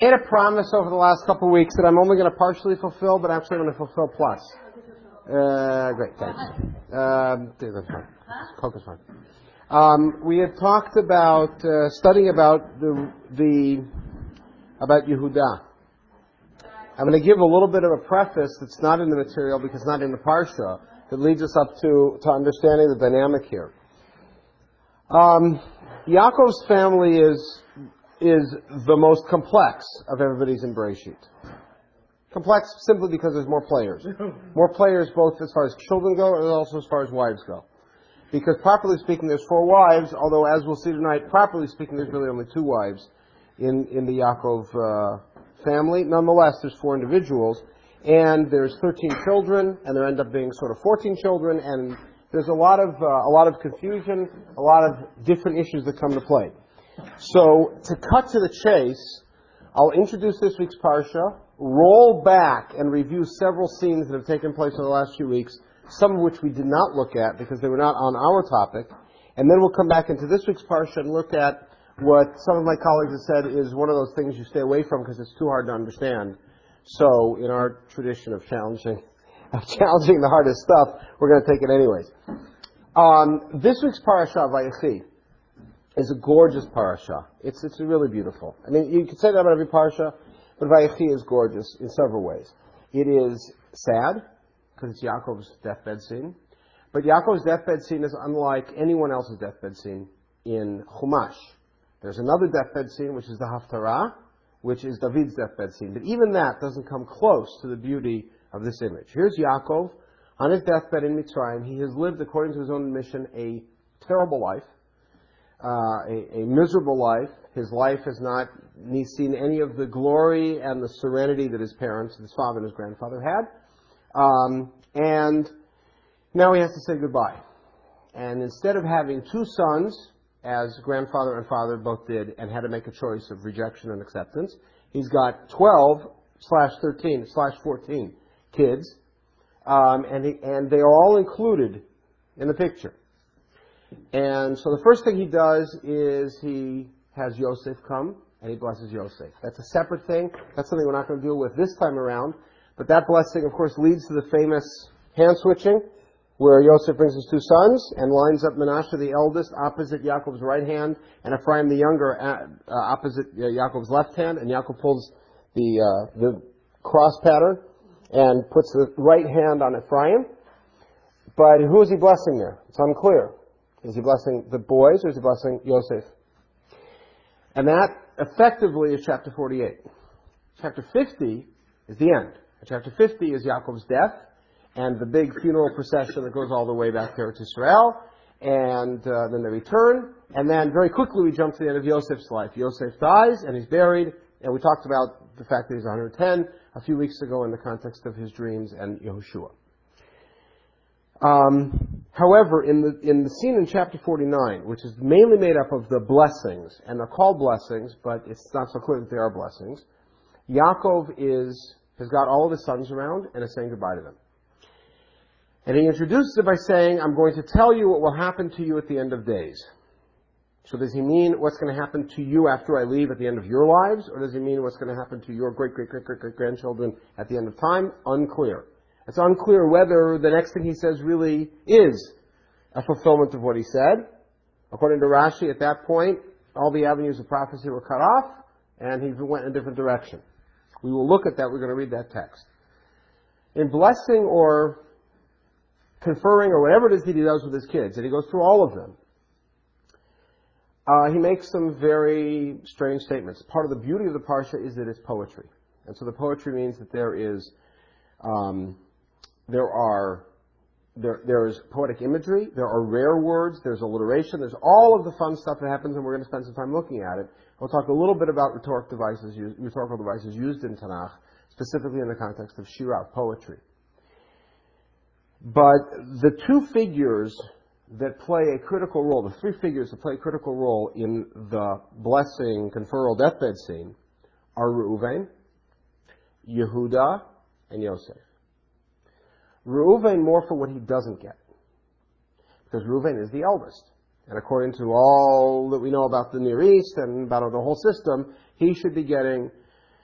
made a promise over the last couple of weeks that I'm only going to partially fulfill, but actually I'm going to fulfill plus. Great, thanks. That's fine. Coke is fine. We had talked about studying about about Yehuda. I'm going to give a little bit of a preface that's not in the material because it's not in the parsha that leads us up to understanding the dynamic here. Yaakov's family is the most complex of everybody's in Bereshit. Complex simply because there's more players. More players both as far as children go and also as far as wives go. Because properly speaking, there's 4 wives, although as we'll see tonight, properly speaking, there's really only 2 wives in the Yaakov family. Nonetheless, there's 4 individuals, and there's 13 children, and there end up being sort of 14 children, and there's a lot of confusion, a lot of different issues that come to play. So, to cut to the chase, I'll introduce this week's parsha, roll back and review several scenes that have taken place over the last few weeks, some of which we did not look at because they were not on our topic, and then we'll come back into this week's parsha and look at what some of my colleagues have said is one of those things you stay away from because it's too hard to understand. So, in our tradition of challenging the hardest stuff, we're going to take it anyways. This week's parasha, Vayechi, is a gorgeous parasha. It's really beautiful. I mean, you could say that about every parasha, but Vayechi is gorgeous in several ways. It is sad, because it's Yaakov's deathbed scene. But Yaakov's deathbed scene is unlike anyone else's deathbed scene in Chumash. There's another deathbed scene, which is the Haftarah, which is David's deathbed scene. But even that doesn't come close to the beauty of this image. Here's Yaakov on his deathbed in Mitzrayim. He has lived, according to his own admission, a terrible life, a miserable life. His life has not seen any of the glory and the serenity that his parents, his father and his grandfather had. And now he has to say goodbye. And instead of having 2 sons, as grandfather and father both did, and had to make a choice of rejection and acceptance, he's got 12/13/14 kids, and they are all included in the picture. And so the first thing he does is he has Yosef come, and he blesses Yosef. That's a separate thing. That's something we're not going to deal with this time around. But that blessing, of course, leads to the famous hand switching, where Yosef brings his 2 sons and lines up Menashe, the eldest, opposite Yaakov's right hand, and Ephraim, the younger, opposite Yaakov's left hand. And Yaakov pulls the cross pattern and puts the right hand on Ephraim. But who is he blessing there? It's unclear. Is he blessing the boys or is he blessing Yosef? And that effectively is chapter 48. Chapter 50 is the end. Chapter 50 is Yaakov's death and the big funeral procession that goes all the way back there to Israel. And then they return. And then very quickly we jump to the end of Yosef's life. Yosef dies and he's buried. And we talked about the fact that he's 110 a few weeks ago in the context of his dreams and Yehoshua. However, in the scene in chapter 49, which is mainly made up of the blessings, and they're called blessings, but it's not so clear that they are blessings, Yaakov has got all of his sons around and is saying goodbye to them. And he introduces it by saying, I'm going to tell you what will happen to you at the end of days. So does he mean what's going to happen to you after I leave at the end of your lives? Or does he mean what's going to happen to your great-great-great-great-grandchildren at the end of time? Unclear. It's unclear whether the next thing he says really is a fulfillment of what he said. According to Rashi, at that point, all the avenues of prophecy were cut off, and he went in a different direction. We will look at that. We're going to read that text. In blessing or conferring or whatever it is that he does with his kids, and he goes through all of them, he makes some very strange statements. Part of the beauty of the parsha is that it's poetry. And so the poetry means that there is poetic imagery, there are rare words, there's alliteration, there's all of the fun stuff that happens, and we're going to spend some time looking at it. We'll talk a little bit about rhetorical devices used in Tanakh, specifically in the context of shirah, poetry. But the 2 figures that play a critical role, the 3 figures that play a critical role in the blessing, conferral, deathbed scene are Reuven, Yehuda, and Yosef. Reuven more for what he doesn't get, because Reuven is the eldest. And according to all that we know about the Near East and about the whole system, he should be getting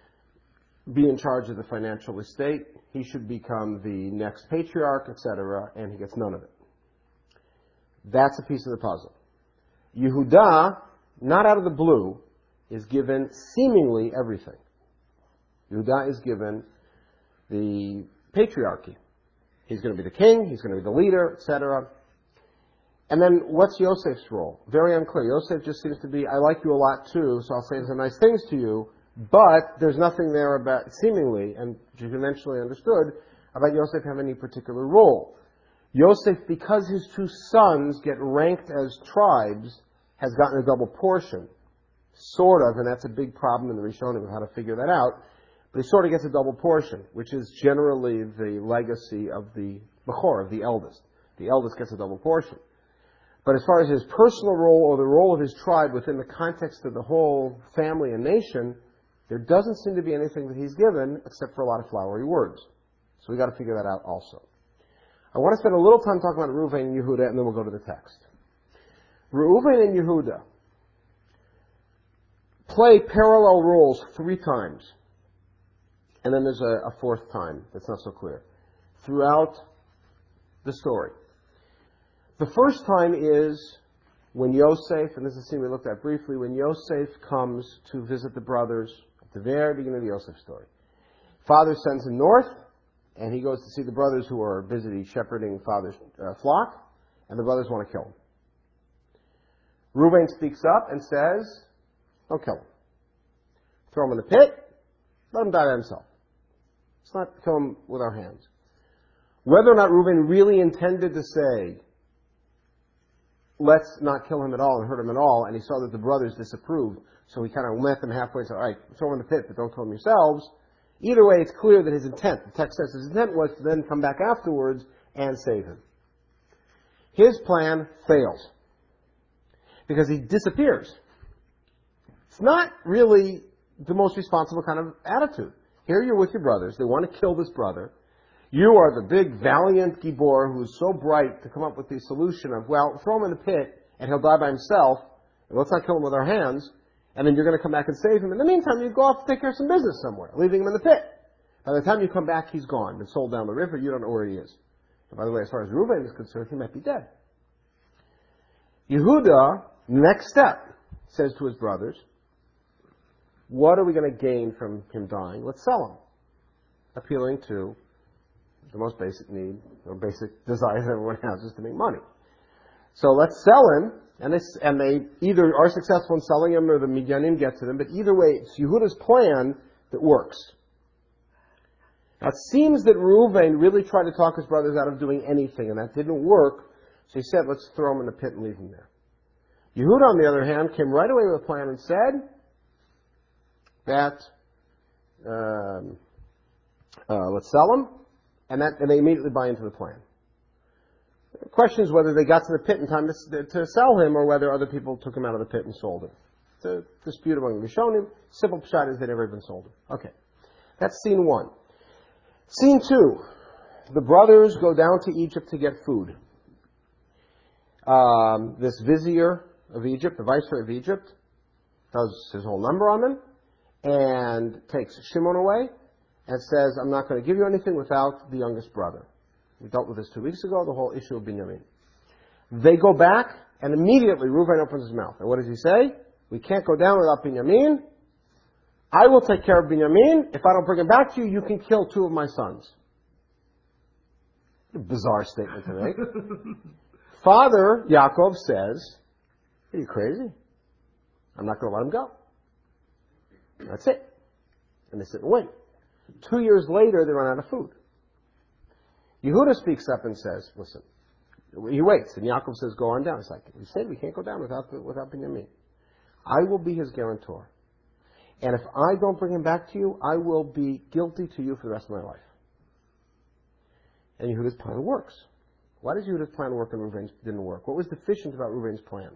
be in charge of the financial estate. He should become the next patriarch, etc., and he gets none of it. That's a piece of the puzzle. Yehuda, not out of the blue, is given seemingly everything. Yehuda is given the patriarchy. He's going to be the king, he's going to be the leader, etc. And then what's Yosef's role? Very unclear. Yosef just seems to be, I like you a lot too, so I'll say some nice things to you, but there's nothing there about, seemingly, and eventually understood, about Yosef having any particular role. Yosef, because his two sons get ranked as tribes, has gotten a double portion. Sort of, and that's a big problem in the Rishonim of how to figure that out. But he sort of gets a double portion, which is generally the legacy of the Bechor, of the eldest. The eldest gets a double portion. But as far as his personal role or the role of his tribe within the context of the whole family and nation, there doesn't seem to be anything that he's given except for a lot of flowery words. So we've got to figure that out also. I want to spend a little time talking about Reuven and Yehuda, and then we'll go to the text. Reuven and Yehuda play parallel roles 3 times. And then there's a 4th time that's not so clear throughout the story. The first time is when Yosef, and this is a scene we looked at briefly, when Yosef comes to visit the brothers at the very beginning of the Yosef story. Father sends him north, and he goes to see the brothers who are busy shepherding father's flock, and the brothers want to kill him. Reuben speaks up and says, don't kill him. Throw him in the pit, let him die by himself. Let's not kill him with our hands. Whether or not Reuben really intended to say, let's not kill him at all and hurt him at all, and he saw that the brothers disapproved, so he kind of met them halfway and said, all right, throw him in the pit, but don't kill him yourselves. Either way, it's clear that his intent, the text says his intent was to then come back afterwards and save him. His plan fails because he disappears. It's not really the most responsible kind of attitude. Here you're with your brothers. They want to kill this brother. You are the big, valiant Gibor who's so bright to come up with the solution of, well, throw him in the pit and he'll die by himself, and let's not kill him with our hands, and then you're going to come back and save him. In the meantime, you go off to take care of some business somewhere, leaving him in the pit. By the time you come back, he's gone, been sold down the river, you don't know where he is. And by the way, as far as Reuben is concerned, he might be dead. Yehuda, next step, says to his brothers, what are we going to gain from him dying? Let's sell him. Appealing to the most basic need, or basic desire that everyone has, is to make money. So let's sell him, and they either are successful in selling him or the Midyanim get to them, but either way, it's Yehuda's plan that works. Now it seems that Reuven really tried to talk his brothers out of doing anything, and that didn't work, so he said, let's throw him in the pit and leave him there. Yehuda, on the other hand, came right away with a plan and said that let's sell him, and they immediately buy into the plan. The question is whether they got to the pit in time to sell him, or whether other people took him out of the pit and sold him. It's a dispute among the Rishonim. Simple pshat is they never even sold him. Okay, that's scene 1. Scene 2, the brothers go down to Egypt to get food. This vizier of Egypt, the viceroy of Egypt, does his whole number on them and takes Shimon away and says, I'm not going to give you anything without the youngest brother. We dealt with this 2 weeks ago, the whole issue of Binyamin. They go back, and immediately Reuven opens his mouth. And what does he say? We can't go down without Binyamin. I will take care of Binyamin. If I don't bring him back to you, you can kill 2 of my sons. A bizarre statement to make. Father Yaakov says, are you crazy? I'm not going to let him go. That's it. And they sit and wait. 2 years later, they run out of food. Yehuda speaks up and says, listen, he waits, and Yaakov says, go on down. It's like, we said we can't go down without Binyamin. I will be his guarantor. And if I don't bring him back to you, I will be guilty to you for the rest of my life. And Yehuda's plan works. Why does Yehuda's plan work and Reuven's didn't work? What was deficient about Reuven's plan?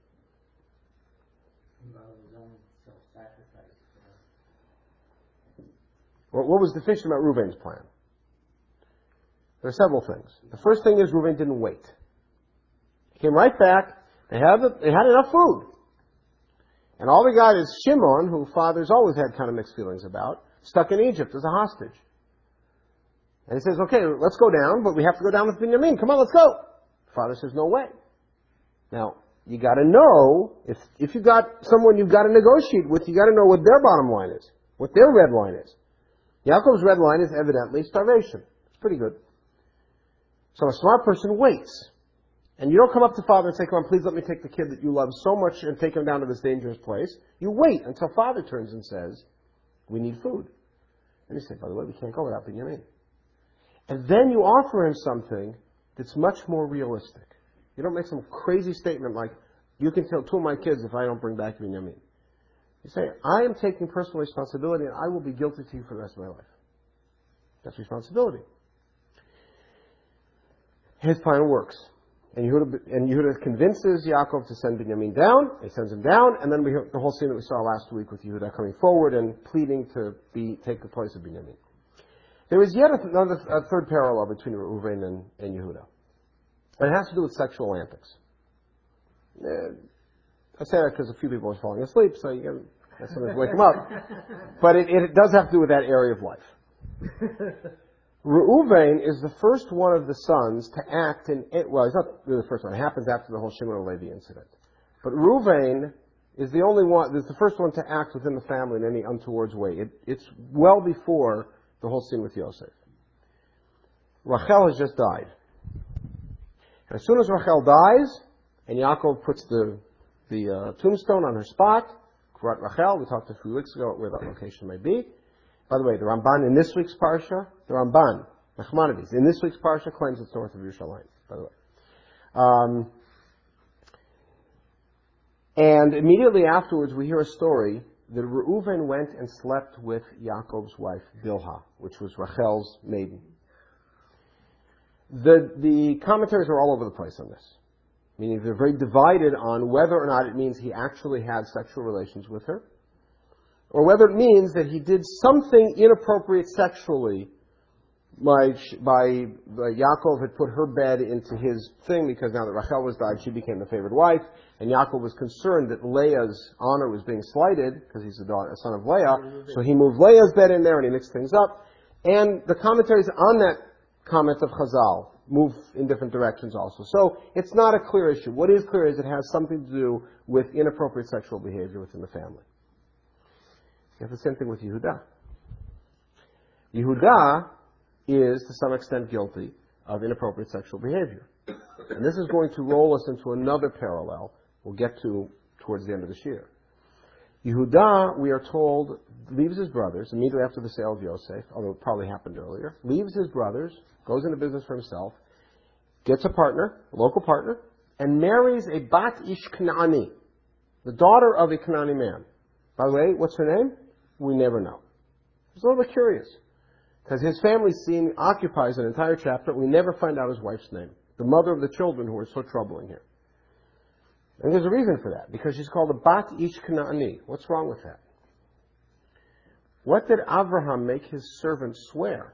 What was deficient about Reuven's plan? There are several things. The first thing is Reuven didn't wait. He came right back. They had enough food. And all we got is Shimon, who fathers always had kind of mixed feelings about, stuck in Egypt as a hostage. And he says, okay, let's go down, but we have to go down with Binyamin. Come on, let's go. Father says, no way. Now, you got to know, if you got someone you've got to negotiate with, you got to know what their bottom line is, what their red line is. Yaakov's red line is evidently starvation. It's pretty good. So a smart person waits. And you don't come up to Father and say, come on, please let me take the kid that you love so much and take him down to this dangerous place. You wait until Father turns and says, we need food. And you say, by the way, we can't go without Binyamin. And then you offer him something that's much more realistic. You don't make some crazy statement like, you can tell two of my kids if I don't bring back Binyamin. You say, I am taking personal responsibility and I will be guilty to you for the rest of my life. That's responsibility. His plan works. And Yehuda convinces Yaakov to send Binyamin down. He sends him down, and then we hear the whole scene that we saw last week with Yehuda coming forward and pleading to take the place of Binyamin. There is yet a third parallel between Reuven and Yehuda. And it has to do with sexual antics. I say that because a few people are falling asleep, so you got to sometimes wake them up. But it does have to do with that area of life. Reuven is the first one of the sons to act well, he's not really the first one. It happens after the whole Shimon and Levi incident. But Reuven is the first one to act within the family in any untoward way. It's well before the whole scene with Yosef. Rachel has just died. And as soon as Rachel dies, and Yaakov puts the tombstone on her spot, Kurat Rachel, we talked a few weeks ago where that location may be. By the way, the Ramban in this week's Parsha, the Ramban, Nachmanides, in this week's Parsha claims it's north of Yerushalayim, by the way. And immediately afterwards, we hear a story that Reuven went and slept with Yaakov's wife, Bilhah, which was Rachel's maiden. The commentaries are all over the place on this. Meaning they're very divided on whether or not it means he actually had sexual relations with her, or whether it means that he did something inappropriate sexually by Yaakov had put her bed into his thing, because now that Rachel was died, she became the favored wife, and Yaakov was concerned that Leah's honor was being slighted, because he's a son of Leah, so he moved Leah's bed in there and he mixed things up. And the commentaries on that comment of Chazal move in different directions also. So it's not a clear issue. What is clear is it has something to do with inappropriate sexual behavior within the family. You have the same thing with Yehuda. Yehuda is, to some extent, guilty of inappropriate sexual behavior. And this is going to roll us into another parallel we'll get to towards the end of this year. Yehuda, we are told, leaves his brothers immediately after the sale of Yosef, although it probably happened earlier, leaves his brothers, goes into business for himself, gets a partner, a local partner, and marries a Bat Ish Kanaani, the daughter of a Kanaani man. By the way, what's her name? We never know. It's a little bit curious, because his family scene occupies an entire chapter. We never find out his wife's name, the mother of the children who are so troubling here. And there's a reason for that, because she's called a Bat Ish Kanaani. What's wrong with that? What did Abraham make his servant swear?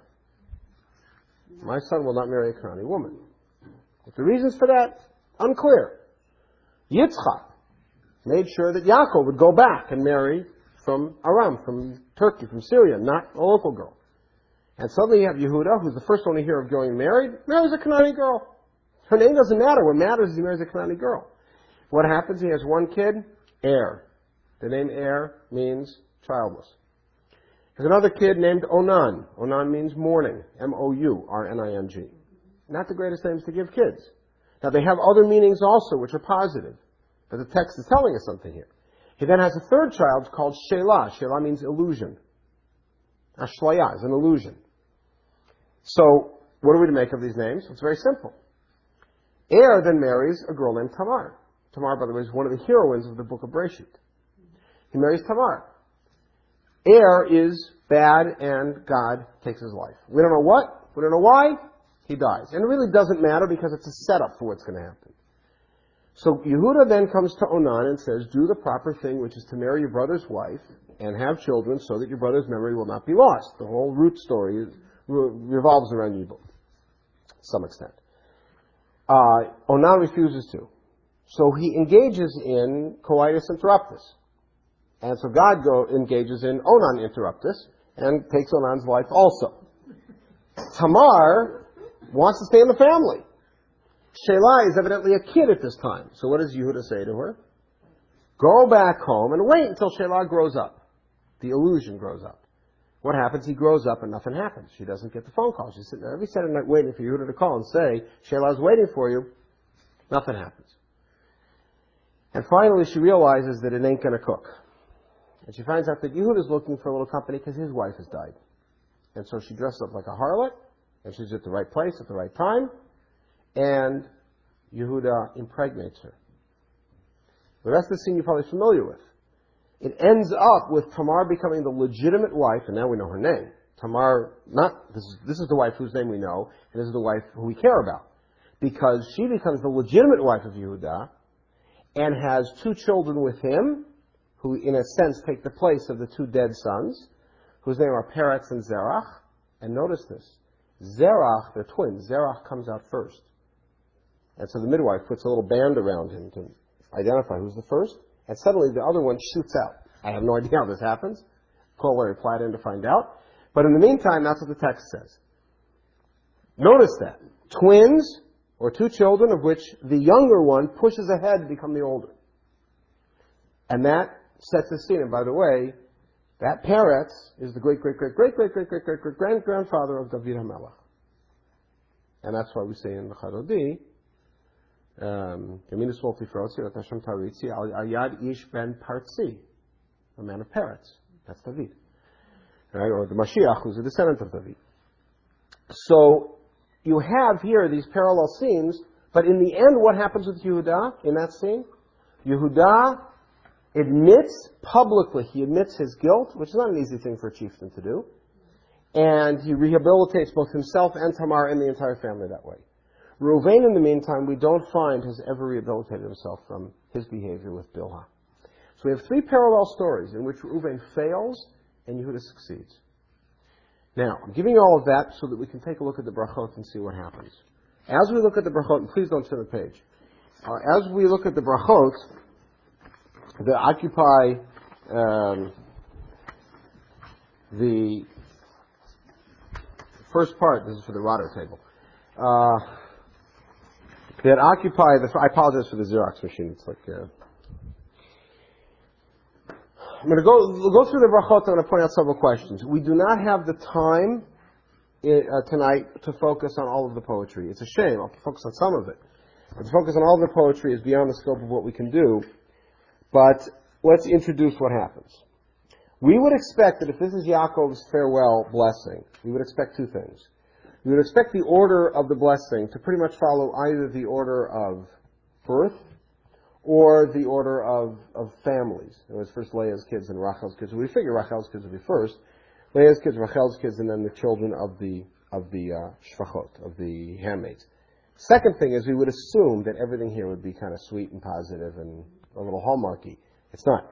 My son will not marry a Kanaani woman. But the reasons for that, unclear. Yitzchak made sure that Yaakov would go back and marry from Aram, from Turkey, from Syria, not a local girl. And suddenly you have Yehuda, who's the first one to hear of going married, marries a Kanaani girl. Her name doesn't matter. What matters is he marries a Kanaani girl. What happens? He has one kid, Er. The name Er means childless. There's another kid named Onan. Onan means mourning. M-O-U-R-N-I-N-G. Not the greatest names to give kids. Now they have other meanings also, which are positive. But the text is telling us something here. He then has a third child called Shelah. Shelah means illusion. Ashlaya is an illusion. So, what are we to make of these names? It's very simple. Er then marries a girl named Tamar. Tamar, by the way, is one of the heroines of the book of Bereshit. He marries Tamar. Er is bad and God takes his life. We don't know what, we don't know why, he dies. And it really doesn't matter because it's a setup for what's going to happen. So Yehuda then comes to Onan and says, do the proper thing, which is to marry your brother's wife and have children so that your brother's memory will not be lost. The whole root story revolves around Yibum, to some extent. Onan refuses to. So he engages in coitus interruptus. And so God engages in Onan interruptus and takes Onan's life also. Tamar wants to stay in the family. Shelah is evidently a kid at this time. So what does Yehuda say to her? Go back home and wait until Shelah grows up. The illusion grows up. What happens? He grows up and nothing happens. She doesn't get the phone call. She's sitting there every Saturday night waiting for Yehuda to call and say, Shelah's waiting for you. Nothing happens. And finally she realizes that it ain't going to cook. And she finds out that Yehuda's looking for a little company because his wife has died. And so she dresses up like a harlot, and she's at the right place at the right time, and Yehuda impregnates her. The rest of the scene you're probably familiar with. It ends up with Tamar becoming the legitimate wife, and now we know her name. Tamar, this is the wife whose name we know, and this is the wife who we care about. Because she becomes the legitimate wife of Yehuda, and has 2 children with him, who in a sense take the place of the 2 dead sons, whose name are Peretz and Zerach. And notice this. Zerach, they're twins. Zerach comes out first. And so the midwife puts a little band around him to identify who's the first. And suddenly the other one shoots out. I have no idea how this happens. Call Larry Platt in to find out. But in the meantime, that's what the text says. Notice that. Twins, or 2 children, of which the younger one pushes ahead to become the older. And that sets the scene. And by the way, that Peretz is the great-great-great-great-great-great-great-great-grandfather of David HaMelech. And that's why we say in the Charodi, Yaminus Wolfi Frotzi, Rat Hashem Taritzi, Al-Yad Ish Ben Partzi, a man of Peretz. That's David. Right? Or the Mashiach, who's a descendant of David. So, you have here these parallel scenes, but in the end, what happens with Yehuda in that scene? Yehuda admits publicly, he admits his guilt, which is not an easy thing for a chieftain to do, and he rehabilitates both himself and Tamar and the entire family that way. Reuven, in the meantime, we don't find has ever rehabilitated himself from his behavior with Bilhah. So we have 3 parallel stories in which Reuven fails and Yehuda succeeds. Now, I'm giving you all of that so that we can take a look at the brachot and see what happens. As we look at the brachot, and please don't turn the page. As we look at the brachot that occupy the first part, this is for the Rotter table, that occupy the, I apologize for the Xerox machine, it's like, I'm going to go through the brachot. I'm going to point out several questions. We do not have the time tonight to focus on all of the poetry. It's a shame. I'll focus on some of it. But to focus on all of the poetry is beyond the scope of what we can do. But let's introduce what happens. We would expect that if this is Yaakov's farewell blessing, we would expect 2 things. We would expect the order of the blessing to pretty much follow either the order of birth or the order of families. It was first Leah's kids and Rachel's kids. We figure Rachel's kids would be first. Leah's kids, Rachel's kids, and then the children of the shvachot, of the handmaids. Second thing is we would assume that everything here would be kind of sweet and positive and a little hallmarky. It's not.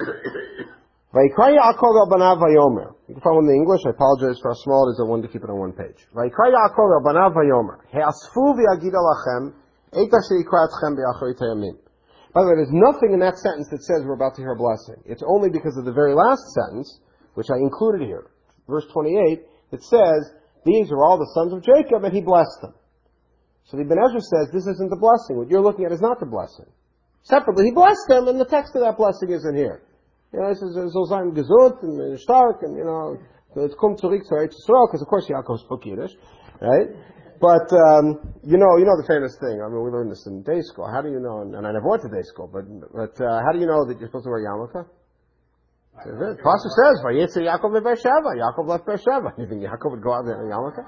Vayikra Yaakov el banav vayomer. You can follow in the English. I apologize for how small it is. I wanted to keep it on one page. Vayikra Yaakov el banav vayomer. He'asfu v'yagid alachem et asher yikra etchem be'acharit hayamim. By the way, there's nothing in that sentence that says we're about to hear a blessing. It's only because of the very last sentence, which I included here, verse 28, that says, these are all the sons of Jacob, and he blessed them. So the Ibn Ezra says, this isn't the blessing. What you're looking at is not the blessing. Separately, he blessed them, and the text of that blessing isn't here. You know, it says, so sein gesund, and stark, and, you know, it's come zurück zu Eretz Yisrael, because of course Yaakov spoke Yiddish, right? But, you know the famous thing. I mean, we learned this in day school. How do you know, and I never went to day school, but how do you know that you're supposed to wear yarmulke? The pasuk says, "Vayetze Yaakov leBeersheva." Yaakov left Beersheva. You think Yaakov would go out there in a yarmulke?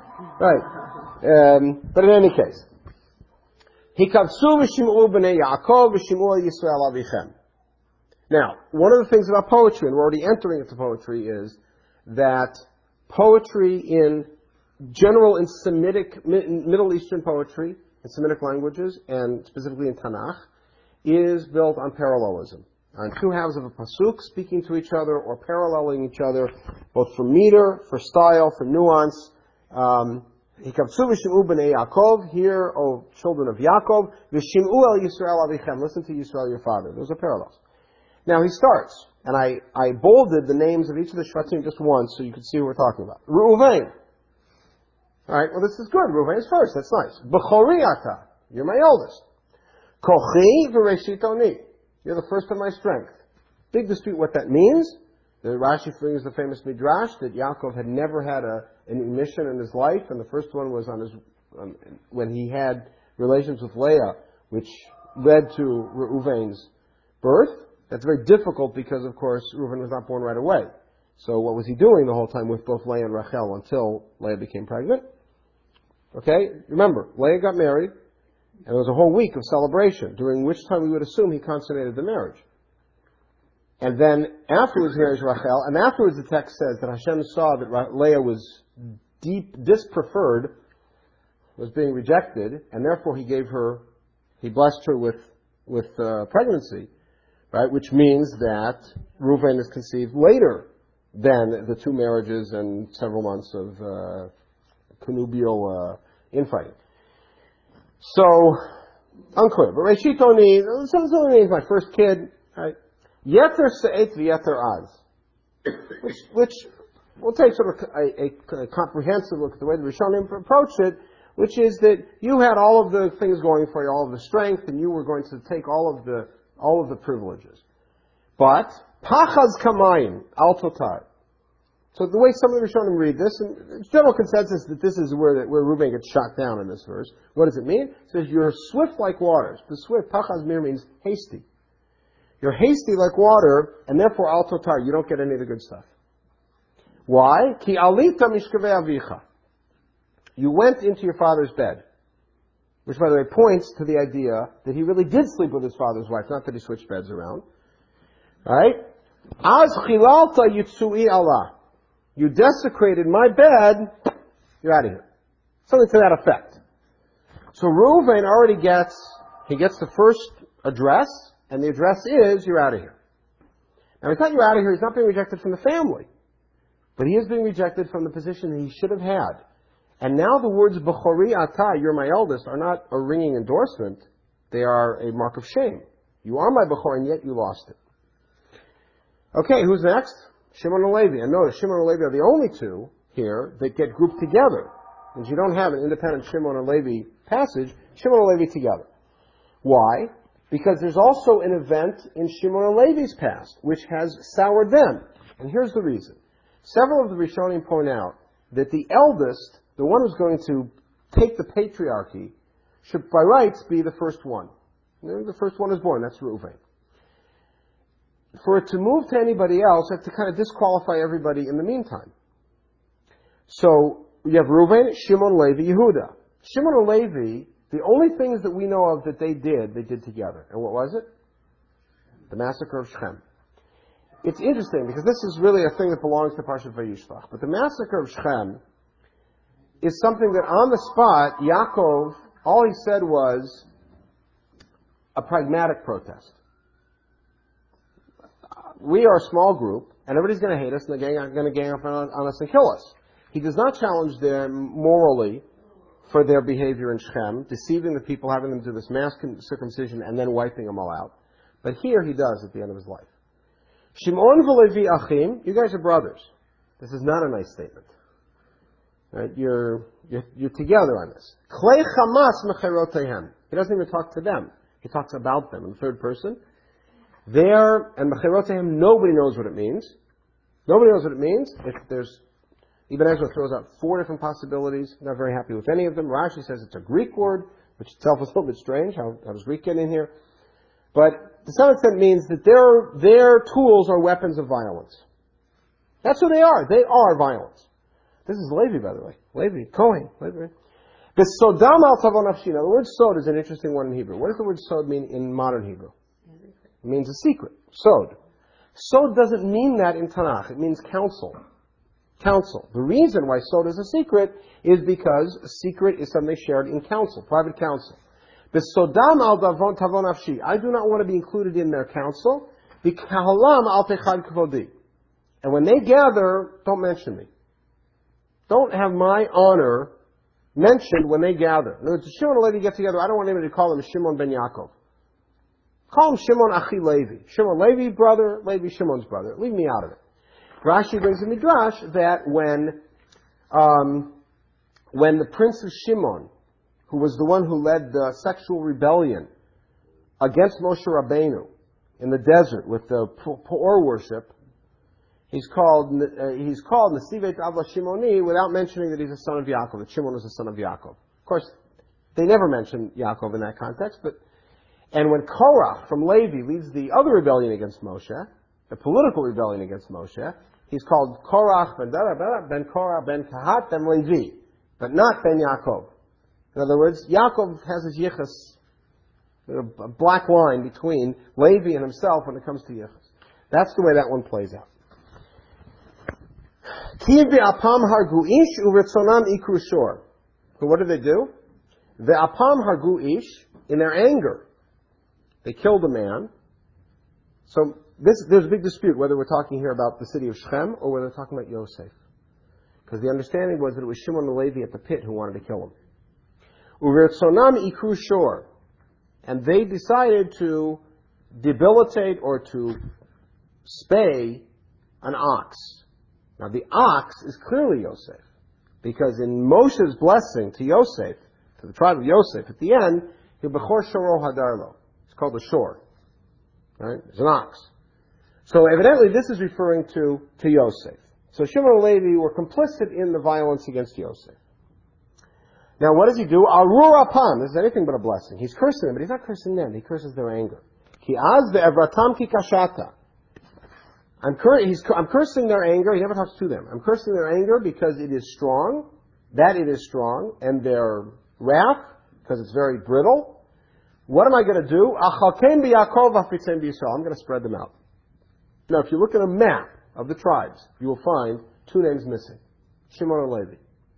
Right. But in any case, Hikavtzu v'shim'u b'nei Yaakov v'shim'u Yisrael avichem. Now, one of the things about poetry, and we're already entering into poetry, is that poetry in general in Semitic, Middle Eastern poetry, in Semitic languages, and specifically in Tanakh, is built on parallelism. On 2 halves of a pasuk speaking to each other or paralleling each other, both for meter, for style, for nuance. Hikavtzu v'shim'u b'nei Yaakov, hear, O children of Yaakov, v'shim'u el Yisrael avichem, listen to Yisrael your father. Those are parallels. Now he starts. And I bolded the names of each of the Shvatim just once so you could see who we're talking about. Reuven. Alright, well this is good. Reuven is first, that's nice. Bechori ata. You're my eldest. Kochi v'reshit oni. You're the first of my strength. Big dispute what that means. The Rashi brings the famous midrash that Yaakov had never had an emission in his life, and the first one was when he had relations with Leah, which led to Reuven's birth. That's very difficult because, of course, Reuven was not born right away. So what was he doing the whole time with both Leah and Rachel until Leah became pregnant? Okay, remember, Leah got married, and there was a whole week of celebration, during which time we would assume he consummated the marriage. And then afterwards he marries Rachel, and afterwards the text says that Hashem saw that Leah was dispreferred, was being rejected, and therefore he blessed her with pregnancy, right? Which means that Reuven is conceived later than the two marriages and several months of connubial infighting. So, unclear. But Reshit Oni, so means my first kid, right? Yeter se'et v'yeter az. Which we'll take sort of a comprehensive look at the way the Rishonim approach it, which is that you had all of the things going for you, all of the strength, and you were going to take all of the privileges. But pachaz kamayim al totar. So the way some of the Rishonim read this, and general consensus that this is where Reuben gets shot down in this verse. What does it mean? It says you're swift like waters. The swift, pachaz mir means hasty. You're hasty like water, and therefore al totar, you don't get any of the good stuff. Why? Ki alita mishkavei avicha. You went into your father's bed. Which, by the way, points to the idea that he really did sleep with his father's wife, not that he switched beds around. Right? Az chilalta yitsui Allah. You desecrated my bed, you're out of here. Something to that effect. So Reuven already gets the first address, and the address is, you're out of here. Now, it's not you're out of here, he's not being rejected from the family. But he is being rejected from the position that he should have had. And now the words, Bechori ata, you're my eldest, are not a ringing endorsement. They are a mark of shame. You are my Bechor, and yet you lost it. Okay, who's next? Shimon and Levi. And notice, Shimon and Levi are the only two here that get grouped together. And you don't have an independent Shimon and Levi passage, Shimon and Levi together. Why? Because there's also an event in Shimon and Levi's past, which has soured them. And here's the reason. Several of the Rishonim point out that the eldest, the one who's going to take the patriarchy, should by rights be the first one. The first one is born, that's Reuven. For it to move to anybody else, you have to kind of disqualify everybody in the meantime. So, you have Reuven, Shimon, Levi, Yehuda. Shimon and Levi, the only things that we know of that they did together. And what was it? The massacre of Shechem. It's interesting, because this is really a thing that belongs to Parshat Vayishlach. But the massacre of Shechem is something that on the spot, Yaakov, all he said was a pragmatic protest. We are a small group, and everybody's going to hate us, and they're going to gang up on us and kill us. He does not challenge them morally for their behavior in Shechem, deceiving the people, having them do this mass circumcision, and then wiping them all out. But here he does at the end of his life. Shimon v'Levi achim, you guys are brothers. This is not a nice statement. Right? You're together on this. Klei chamas mecherotehem. He doesn't even talk to them. He talks about them in the third person. There, and mecherotehem, nobody knows what it means. Nobody knows what it means. Ibn Ezra throws out 4 different possibilities. Not very happy with any of them. Rashi says it's a Greek word, which itself is a little bit strange. How does Greek get in here? But to some extent means that their tools are weapons of violence. That's who they are. They are violence. This is Levi, by the way. Levi, Kohen. Levi. The sodam al tavon nafshi. Now, the word sod is an interesting one in Hebrew. What does the word sod mean in modern Hebrew? It means a secret. Sod. Sod doesn't mean that in Tanakh. It means counsel. Counsel. The reason why sod is a secret is because a secret is something shared in counsel, private counsel. The sodam al tavon nafshi. I do not want to be included in their counsel. B'kahalam al techad kvodi. And when they gather, don't mention me. Don't have my honor mentioned when they gather. In other words, Shimon and Levi get together. I don't want anybody to call them Shimon ben Yaakov. Call him Shimon Achi Levi. Shimon Levi brother, Levi Shimon's brother. Leave me out of it. Rashi brings a midrash that when the prince of Shimon, who was the one who led the sexual rebellion against Moshe Rabbeinu in the desert with the Peor worship, he's called Nesivet Avla Shimoni without mentioning that he's a son of Yaakov, that Shimon was a son of Yaakov. Of course, they never mention Yaakov in that context, and when Korach from Levi leads the other rebellion against Moshe, the political rebellion against Moshe, he's called Korach ben Korach ben Kahat ben Levi, but not ben Yaakov. In other words, Yaakov has his yichus, a black line between Levi and himself when it comes to yichus. That's the way that one plays out. Ki ve'apam hargu ish u'ritzonam ikru shor. So what did they do? Ve'apam hargu ish, in their anger, they killed a man. So there's a big dispute whether we're talking here about the city of Shechem or whether we're talking about Yosef. Because the understanding was that it was Shimon and Levi at the pit who wanted to kill him. U'ritzonam ikru shor. And they decided to debilitate or to spay an ox. Now the ox is clearly Yosef. Because in Moshe's blessing to Yosef, to the tribe of Yosef, at the end, Bechor Shoro Hadarlo. It's called the shore. Right? It's an ox. So evidently this is referring to Yosef. So Shimon and Levi were complicit in the violence against Yosef. Now what does he do? Arur apam. This is anything but a blessing. He's cursing them, but he's not cursing them. He curses their anger. Ki az ve'evratam ki kashata. I'm cursing their anger. He never talks to them. I'm cursing their anger because it is strong. That it is strong. And their wrath, because it's very brittle. What am I going to do? I'm going to spread them out. Now, if you look at a map of the tribes, you will find two names missing. Shimon and Levi.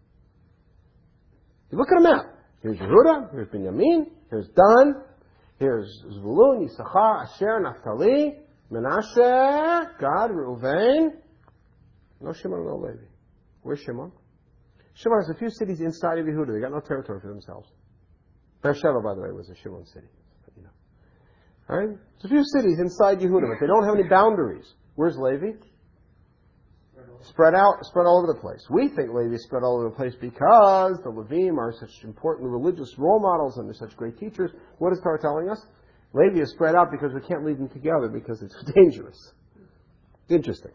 You look at a map. Here's Yehuda, here's Binyamin, here's Dan, here's Zvulun, Yisachar, Asher, Naphtali, Menashe, Gad, Reuven. No Shimon, no Levi. Where's Shimon? Shimon has a few cities inside of Yehuda. They got no territory for themselves. Beersheba, by the way, was a Shimon city. You know. All right? There's a few cities inside Yehuda, but they don't have any boundaries. Where's Levi? Spread all over the place. We think Levi is spread all over the place because the Levim are such important religious role models and they're such great teachers. What is Torah telling us? Levi is spread out because we can't leave them together because it's dangerous. Interesting.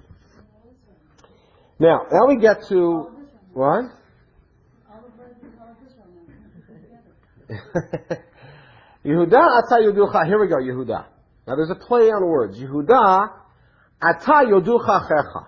Now we get to what? Yehuda ata yoducha. Here we go, Yehuda. Now there's a play on words. Yehuda ata yoducha checha.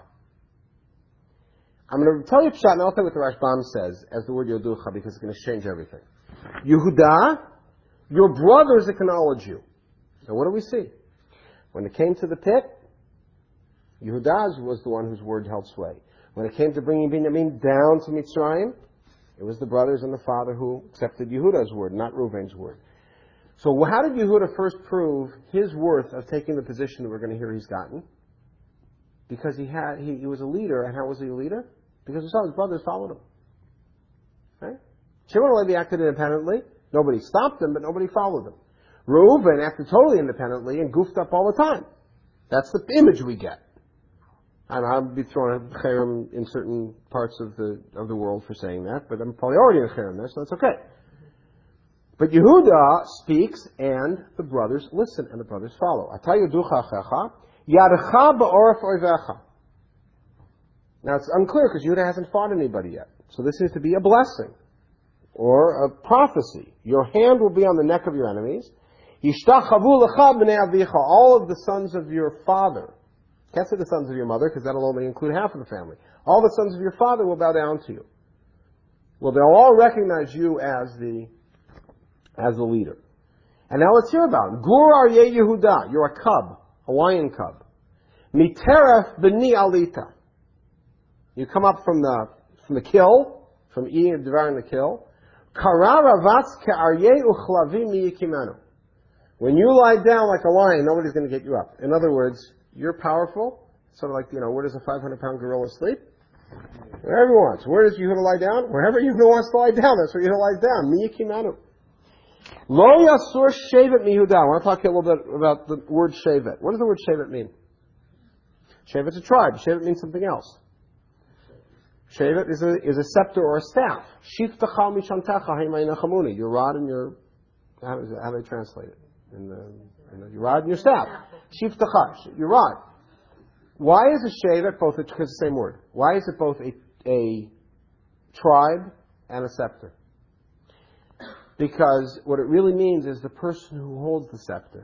I'm going to tell you Pshat, and I'll tell you what the Rashbam says as the word yoducha because it's going to change everything. Yehuda, your brothers acknowledge you. So what do we see? When it came to the pit, Yehuda was the one whose word held sway. When it came to bringing Binyamin down to Mitzrayim, it was the brothers and the father who accepted Yehuda's word, not Reuven's word. So how did Yehuda first prove his worth of taking the position that we're going to hear he's gotten? Because he was a leader, and how was he a leader? Because his brothers followed him. Right? Shimon and Levi acted independently. Nobody stopped them, but nobody followed them. Reuven acted totally independently and goofed up all the time. That's the image we get. I'll be throwing a cherem in certain parts of the world for saying that, but I'm probably already in a cherem there, so that's okay. But Yehuda speaks, and the brothers listen, and the brothers follow. Now it's unclear because Yehuda hasn't fought anybody yet. So this is to be a blessing or a prophecy. Your hand will be on the neck of your enemies. All of the sons of your father. Can't say the sons of your mother because that'll only include half of the family. All the sons of your father will bow down to you. Well, they'll all recognize you as the leader. And now let's hear about him. Gur Aryeh Yehuda. You're a cub, a lion cub. Miteref b'ni alita. You come up from the kill, from eating and devouring the kill. Kara ravatz ke'aryeh uchlavim miyikimenu. When you lie down like a lion, nobody's going to get you up. In other words, you're powerful. Sort of like, where does a 500-pound gorilla sleep? Wherever he wants. Where does Yehuda lie down? Wherever Yehuda wants to lie down. That's where Yehuda lies down. Miyikimenu. Lo yasur shevet miYehuda. I want to talk a little bit about the word shevet. What does the word shevet mean? Shevet's a tribe. Shevet means something else. Shevet is a scepter or a staff. Shiftacha mishantecha heimainachamuni. Your rod and your, how do they translate it? Your rod and your staff. Shiftacha, your rod. Why is a shevet both, because it's the same word. Why is it both a tribe and a scepter? Because what it really means is the person who holds the scepter.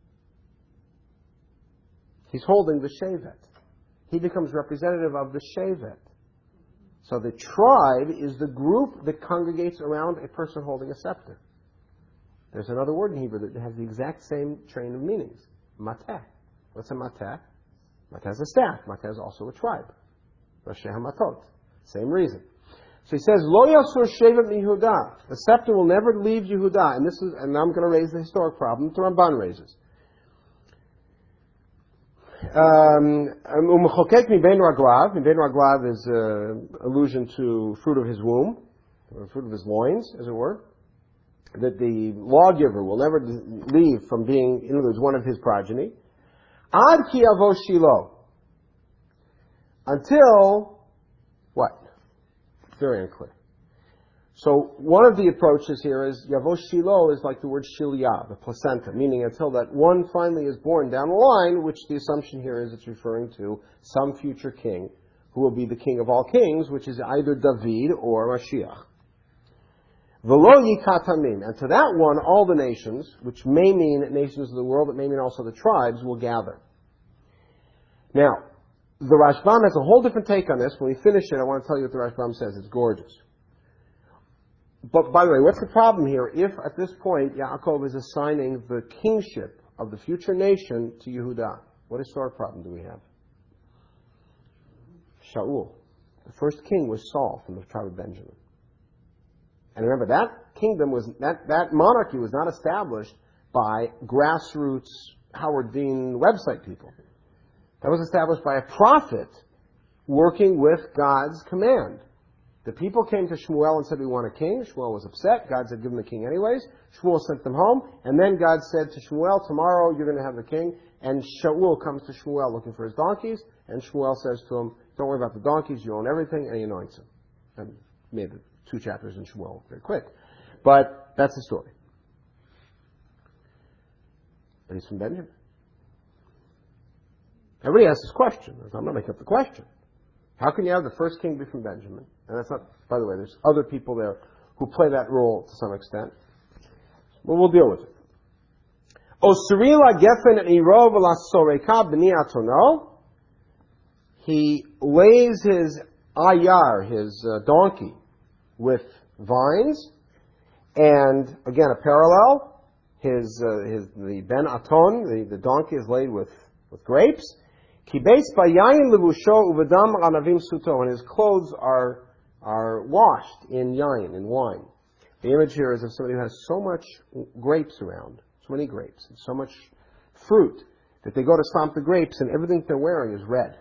He's holding the shevet. He becomes representative of the shevet. So the tribe is the group that congregates around a person holding a scepter. There's another word in Hebrew that has the exact same train of meanings. Mateh. What's a mateh? Mateh is a staff. Mateh is also a tribe. Rashi Hamatot. Same reason. So he says, Lo yasur shevet miYehuda. The scepter will never leave Yehuda. And now I'm going to raise the historic problem that the Ramban raises. Umechokek mibein raglav. Mibein raglav is allusion to fruit of his womb, or fruit of his loins, as it were. That the lawgiver will never leave from being, in other words, one of his progeny. Ad ki avo Shiloh. Until what? Very unclear. So one of the approaches here is Yavo Shiloh is like the word Shilyah, the placenta, meaning until that one finally is born down the line, which the assumption here is it's referring to some future king who will be the king of all kings, which is either David or Mashiach. V'lo yikatamim, and to that one all the nations, which may mean nations of the world, it may mean also the tribes, will gather. Now, the Rashbam has a whole different take on this. When we finish it, I want to tell you what the Rashbam says. It's gorgeous. But by the way, what's the problem here? If at this point Yaakov is assigning the kingship of the future nation to Yehuda, what historic problem do we have? Shaul. The first king was Saul from the tribe of Benjamin. And remember, that kingdom was, that monarchy was not established by grassroots Howard Dean website people. That was established by a prophet working with God's command. The people came to Shmuel and said, we want a king. Shmuel was upset. God said, give them the king anyways. Shmuel sent them home. And then God said to Shmuel, tomorrow you're going to have the king. And Shaul comes to Shmuel looking for his donkeys. And Shmuel says to him, don't worry about the donkeys. You own everything. And he anoints him. And made the 2 chapters in Shmuel very quick. But that's the story. But he's from Benjamin. Everybody asks this question. I'm not making up the question. How can you have the first king be from Benjamin? And that's not, by the way, there's other people there who play that role to some extent. But we'll deal with it. Osirila gefen irov la soreka b'ni atono. He lays his ayar, his donkey, with vines, and again a parallel. The ben aton, the donkey is laid with grapes. Kibeis bayayin levusho uvedam anavim suto, and his clothes are washed in yayin, in wine. The image here is of somebody who has so much grapes around, so many grapes, and so much fruit, that they go to stomp the grapes and everything they're wearing is red.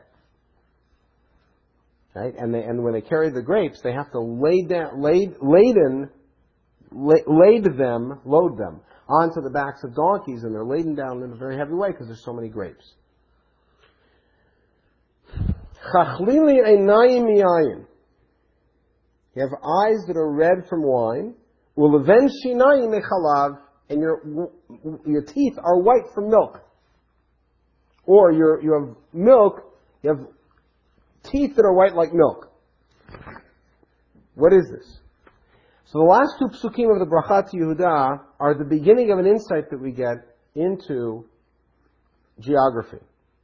Right? And when they carry the grapes, they have to load them onto the backs of donkeys, and they're laden down in a very heavy way because there's so many grapes. Chachlili einayim miyayin. You have eyes that are red from wine. Uleven shinayim mechalav, and your teeth are white from milk. Or you have milk, you have teeth that are white like milk. What is this? So the last 2 psukim of the Brachat Yehuda are the beginning of an insight that we get into geography.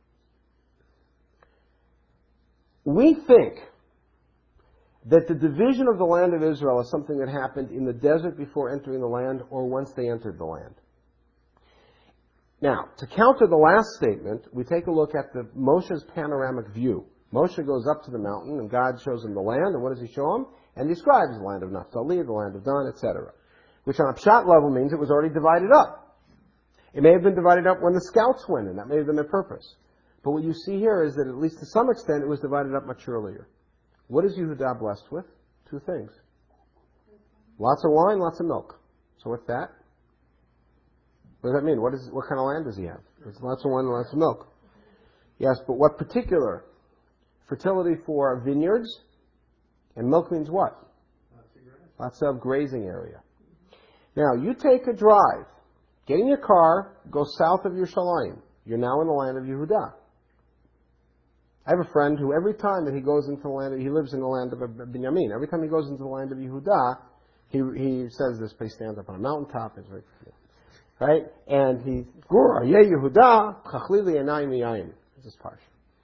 We think that the division of the land of Israel is something that happened in the desert before entering the land or once they entered the land. Now, to counter the last statement, we take a look at Moshe's panoramic view. Moshe goes up to the mountain and God shows him the land, and what does he show him? And describes the land of Naphtali, the land of Dan, etc. Which on a pshat level means it was already divided up. It may have been divided up when the scouts went in. That may have been their purpose. But what you see here is that at least to some extent it was divided up much earlier. What is Yehuda blessed with? 2 things. Lots of wine, lots of milk. So what's that? What does that mean? What kind of land does he have? There's lots of wine and lots of milk. Yes, but what particular? Fertility for vineyards, and milk means what? Lots of grazing area. Now, you take a drive, get in your car, go south of Yerushalayim. You're now in the land of Yehuda. I have a friend who every time that he goes into the land, he lives in the land of Binyamin. Every time he goes into the land of Yehuda, he says this, he stands up on a mountaintop, it's very, right? And he, Yehuda, chachlili enayim miyayim. It's this part.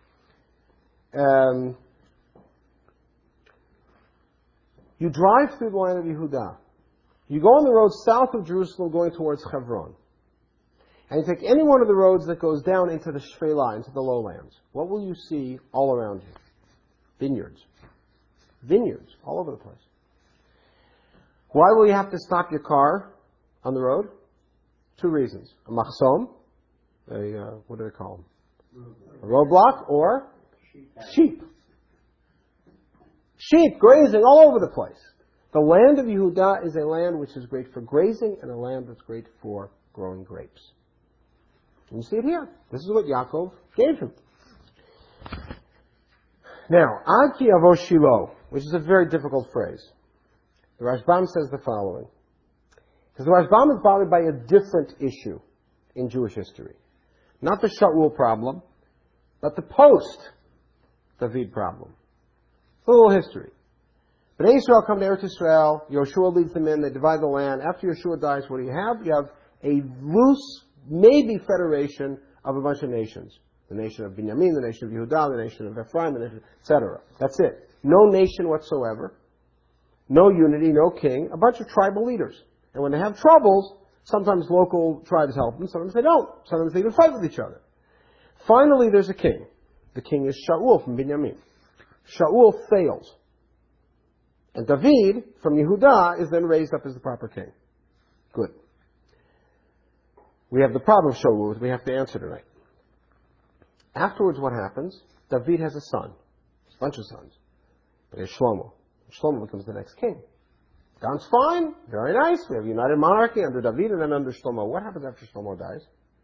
You drive through the land of Yehuda. You go on the road south of Jerusalem going towards Hebron. And you take any one of the roads that goes down into the Shfela, into the lowlands. What will you see all around you? Vineyards. Vineyards all over the place. Why will you have to stop your car on the road? Two reasons. A machsom, what do they call them? A roadblock, or sheep. Sheep grazing all over the place. The land of Yehuda is a land which is great for grazing and a land that's great for growing grapes. And you see it here. This is what Yaakov gave him. Now, Ad ki yavo Shiloh, which is a very difficult phrase. The Rashbam says the following. Because the Rashbam is bothered by a different issue in Jewish history. Not the Shaul problem, but the post-David problem. A little history. But Israel come to Eretz Israel, Yoshua leads them in, they divide the land. After Yoshua dies, what do you have? You have a loose, maybe federation of a bunch of nations. The nation of Binyamin, the nation of Yehuda, the nation of Ephraim, the nation, etc. That's it. No nation whatsoever. No unity, no king. A bunch of tribal leaders. And when they have troubles, sometimes local tribes help them, sometimes they don't. Sometimes they even fight with each other. Finally, there's a king. The king is Shaul from Binyamin. Shaul fails. And David from Yehuda is then raised up as the proper king. Good. We have the problem of Shaul that we have to answer tonight. Afterwards, what happens? David has a son. A bunch of sons. But there's Shlomo. Shlomo becomes the next king. Sounds fine. Very nice. We have a united monarchy under David and then under Shlomo. What happens after Shlomo dies?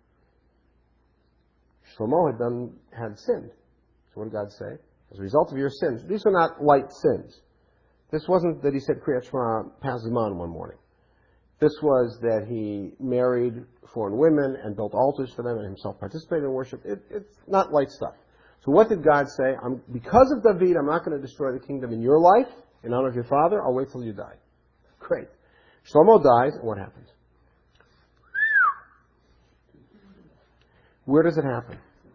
Shlomo had sinned. So what did God say? As a result of your sins. These are not light sins. This wasn't that he said Kriyat Shema Pazman one morning. This was that he married foreign women and built altars for them and himself participated in worship. It's not light stuff. So what did God say? Because of David, I'm not going to destroy the kingdom in your life, in honor of your father. I'll wait till you die. Great. Shlomo dies, and what happens? Where does it happen?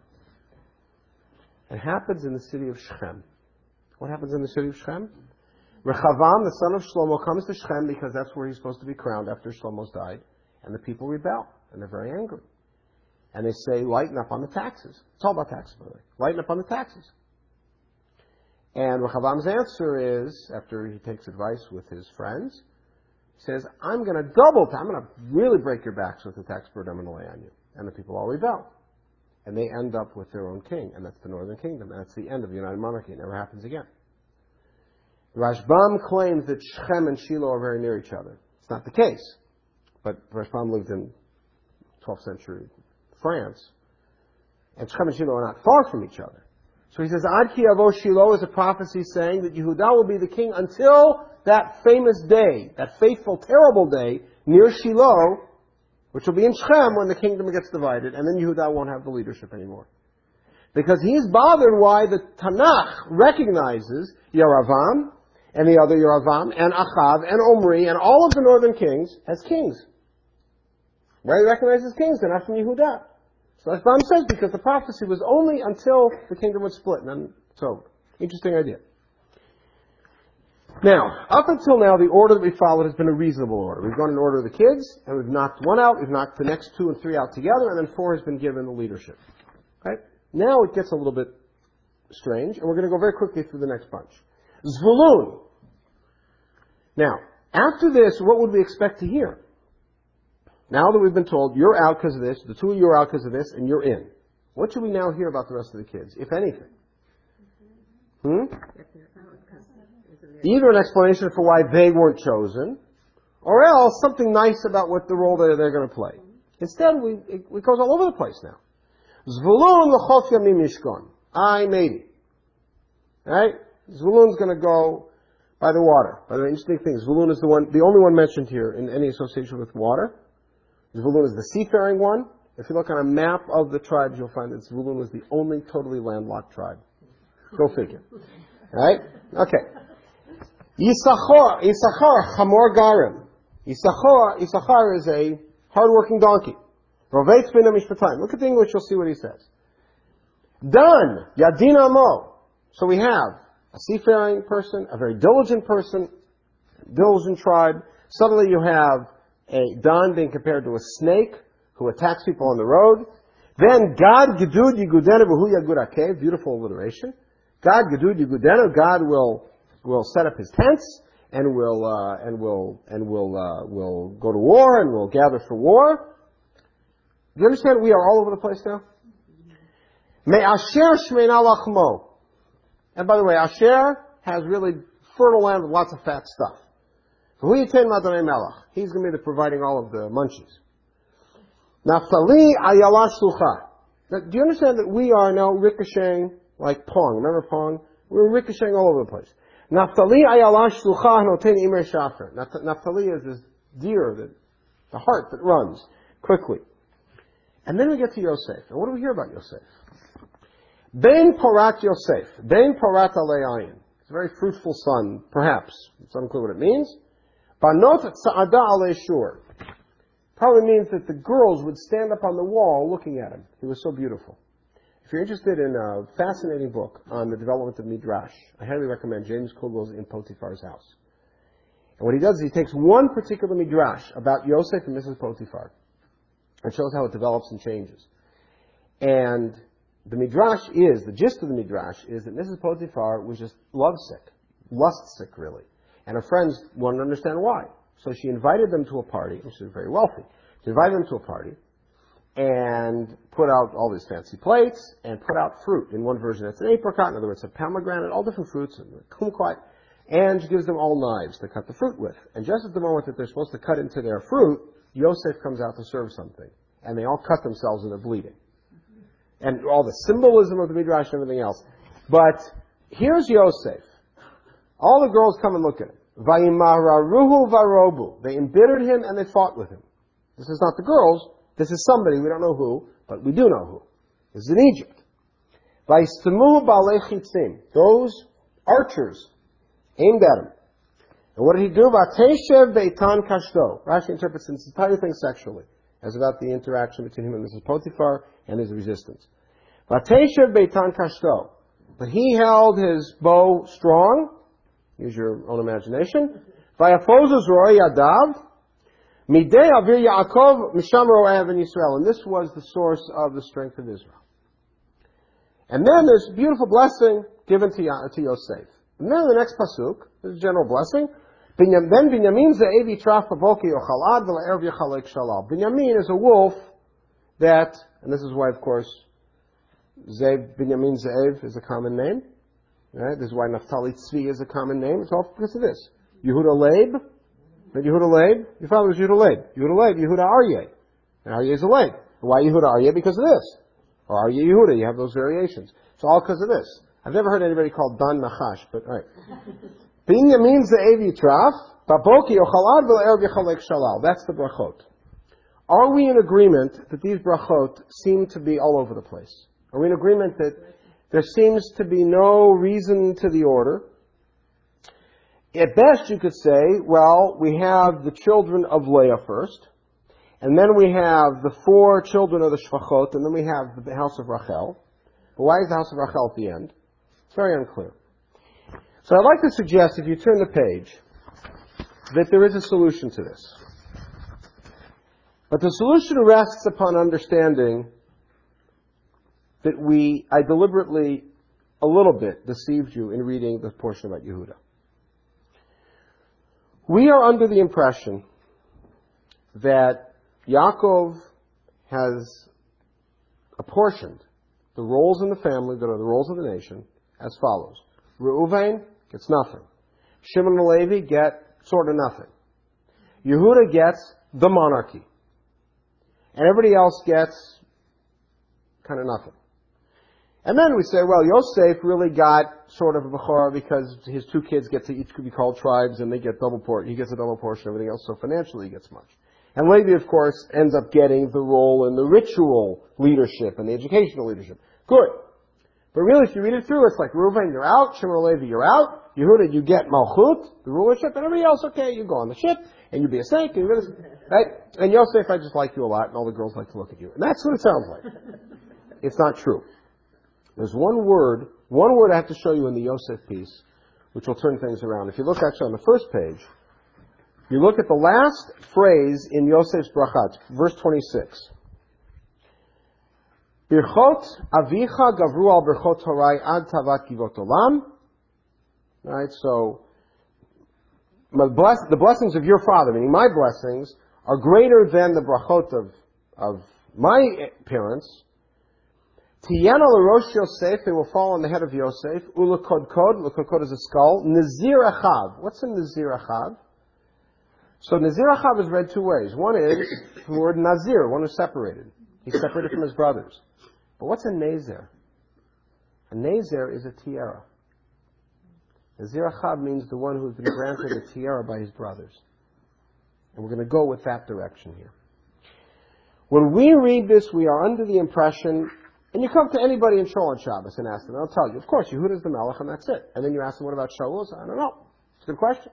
It happens in the city of Shechem. What happens in the city of Shechem? Rechavam, the son of Shlomo, comes to Shechem because that's where he's supposed to be crowned after Shlomo's died. And the people rebel. And they're very angry. And they say, lighten up on the taxes. It's all about taxes, by the way. Lighten up on the taxes. And Rechavam's answer is, after he takes advice with his friends, he says, I'm going to I'm going to really break your backs with the tax burden I'm going to lay on you. And the people all rebel. And they end up with their own king. And that's the northern kingdom. And that's the end of the United Monarchy. It never happens again. Rashbam claims that Shechem and Shiloh are very near each other. It's not the case. But Rashbam lived in 12th century France. And Shechem and Shiloh are not far from each other. So he says, Ad ki yavo Shiloh is a prophecy saying that Yehuda will be the king until that famous day, that fateful, terrible day, near Shiloh, which will be in Shechem when the kingdom gets divided, and then Yehuda won't have the leadership anymore. Because he's bothered why the Tanakh recognizes Yeravam, and the other Yeravam, and Achav, and Omri, and all of the northern kings as kings. Why he recognizes kings? They're not from Yehuda. So Rashbam says because the prophecy was only until the kingdom would split, and then it's over. Interesting idea. Now, up until now, the order that we followed has been a reasonable order. We've gone in order of the kids, and we've knocked one out, we've knocked the next 2 and 3 out together, and then 4 has been given the leadership. Okay? Now it gets a little bit strange, and we're going to go very quickly through the next bunch. Zvulun. Now, after this, what would we expect to hear? Now that we've been told, you're out because of this, the 2 of you are out because of this, and you're in. What should we now hear about the rest of the kids, if anything? Either an explanation for why they weren't chosen, or else something nice about what the role they're going to play. Instead, it goes all over the place now. Zvulun l'chof yamim yishkon. maybe. Right? Zvulun's going to go by the water. By the way, interesting thing, Zvulun is the only one mentioned here in any association with water. Zvulun is the seafaring one. If you look on a map of the tribes, you'll find that Zvulun was the only totally landlocked tribe. Go figure. Right? Okay. Yisachar, Chamor Garim. Yisachar is a hard-working donkey. Rovetz bin Mishpatim. Look at the English, you'll see what he says. Dan, Yadin Amo. So we have a seafaring person, a very diligent person, diligent tribe. Suddenly you have a Dan being compared to a snake who attacks people on the road. Then Gad Gedud Yigudenu B'hu Yagud Akev. Beautiful alliteration. Gad Gedud Yigudenu. God will set up his tents and will go to war and will gather for war. Do you understand? We are all over the place now. Me Asher Shmeina Lachmo. And by the way, Asher has really fertile land with lots of fat stuff. He's going to be providing all of the munchies. Naphtali Ayala Shlucha. Now, do you understand that we are now ricocheting like Pong? Remember Pong? We're ricocheting all over the place. Naphtali Ayala Shlucha Noten Imer Shafer. Naphtali is this deer, the heart that runs quickly. And then we get to Yosef. And what do we hear about Yosef? Ben Porat Yosef. Ben Porat Aleayin. It's a very fruitful son, perhaps. It's unclear what it means. Banot Tza'ada Ale Shur. Probably means that the girls would stand up on the wall looking at him. He was so beautiful. If you're interested in a fascinating book on the development of Midrash, I highly recommend James Kugel's In Potiphar's House. And what he does is he takes one particular Midrash about Yosef and Mrs. Potiphar and shows how it develops and changes. And the gist of the Midrash is that Mrs. Potiphar was just lovesick, lust-sick really. And her friends wanted to understand why. So she invited them to a party, and she was very wealthy. She invited them to a party and put out all these fancy plates and put out fruit. In one version it's an apricot, in other words it's a pomegranate, all different fruits, and kumquat. And she gives them all knives to cut the fruit with. And just at the moment that they're supposed to cut into their fruit, Yosef comes out to serve something. And they all cut themselves and they're bleeding. And all the symbolism of the Midrash and everything else. But here's Yosef. All the girls come and look at him. Vayimararuhu varobu. They embittered him and they fought with him. This is not the girls. This is somebody, we don't know who, but we do know who. This is in Egypt. Vayistemu ba'alei chitzim. Those archers aimed at him. And what did he do? Vateshev beitan kashto. Rashi interprets this entire thing sexually, as about the interaction between him and Mrs. Potiphar and his resistance. Vateshev beitan kashto. But he held his bow strong. Use your own imagination. Vayafozus ro'ei yadav. Midei avir Yaakov misham ro'ev in Yisrael. And this was the source of the strength of Israel. And then there's a beautiful blessing given to Yosef. And then the next pasuk, there's a general blessing. Then Binyamin ze'ev yitraf b'boki yochalad v'la'erev yachalek shalal. Binyamin is a wolf that, and this is why, of course, Binyamin ze'ev is a common name. Right? This is why Naphtali Tzvi is a common name. It's all because of this. Yehuda Leib. Then Yehuda Leib. Your father was Yehuda Leib. Yehuda Leib, Yehuda Aryeh. And Aryeh is a Leib. Why Yehuda Aryeh? Because of this. Or Aryeh Yehuda. You have those variations. It's all because of this. I've never heard anybody called Dan Nachash, but alright. Binyamin ze'ev yitraf, baboki ochalad v'le'erev yachalek shalal. That's the brachot. Are we in agreement that these brachot seem to be all over the place? Are we in agreement that there seems to be no reason to the order? At best you could say, well, we have the children of Leah first, and then we have the 4 children of the Shvachot, and then we have the house of Rachel. But why is the house of Rachel at the end? It's very unclear. So I'd like to suggest, if you turn the page, that there is a solution to this. But the solution rests upon understanding that I deliberately, a little bit, deceived you in reading the portion about Yehuda. We are under the impression that Yaakov has apportioned the roles in the family that are the roles of the nation as follows. Reuven gets nothing. Shimon and Levi get sort of nothing. Yehuda gets the monarchy. and everybody else gets kind of nothing. And then we say, well, Yosef really got sort of a Bechorah because his two kids get to each could be called tribes, and they get he gets a double portion, everything else, so financially he gets much. And Levi, of course, ends up getting the role in the ritual leadership and the educational leadership. Good. But really, if you read it through, it's like, Reuven, you're out, Shimon and Levi, you're out, Yehuda, you get Malchut, the rulership, and everybody else, okay, you go on the ship, and you be a saint, and you're gonna, right? And Yosef, I just like you a lot, and all the girls like to look at you. And that's what it sounds like. It's not true. There's one word I have to show you in the Yosef piece, which will turn things around. If you look actually on the first page, you look at the last phrase in Yosef's brachat, verse 26. Birchot avicha gavru al birchot horai ad tavat kivot olam. Right, so the blessings of your father, meaning my blessings, are greater than the brachot of my parents. Tiyana l'rosh Yosef, they will fall on the head of Yosef. Ulakodkod is a skull. Nazir achav. What's a nazir achav? So nazir achav is read two ways. One is the word nazir, one who's separated. He's separated from his brothers. But what's a nazer? A nazer is a tiara. Nazir achav means the one who's been granted a tiara by his brothers. And we're going to go with that direction here. When we read this, we are under the impression. And you come to anybody in Shul on Shabbos and ask them, they'll tell you, of course, Yehuda is the Melech and that's it. And then you ask them, what about Shaul? I don't know. It's a good question.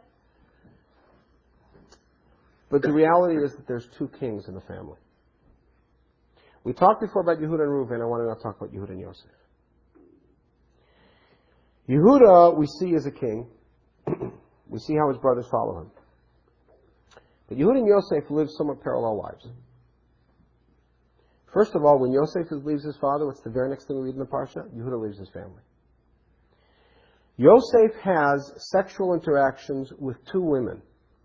But the reality is that there's two kings in the family. We talked before about Yehuda and Reuven. I want to now talk about Yehuda and Yosef. Yehuda, we see as a king. We see how his brothers follow him. But Yehuda and Yosef live somewhat parallel lives. First of all, when Yosef leaves his father, what's the very next thing we read in the Parsha? Yehuda leaves his family. Yosef has sexual interactions with two women.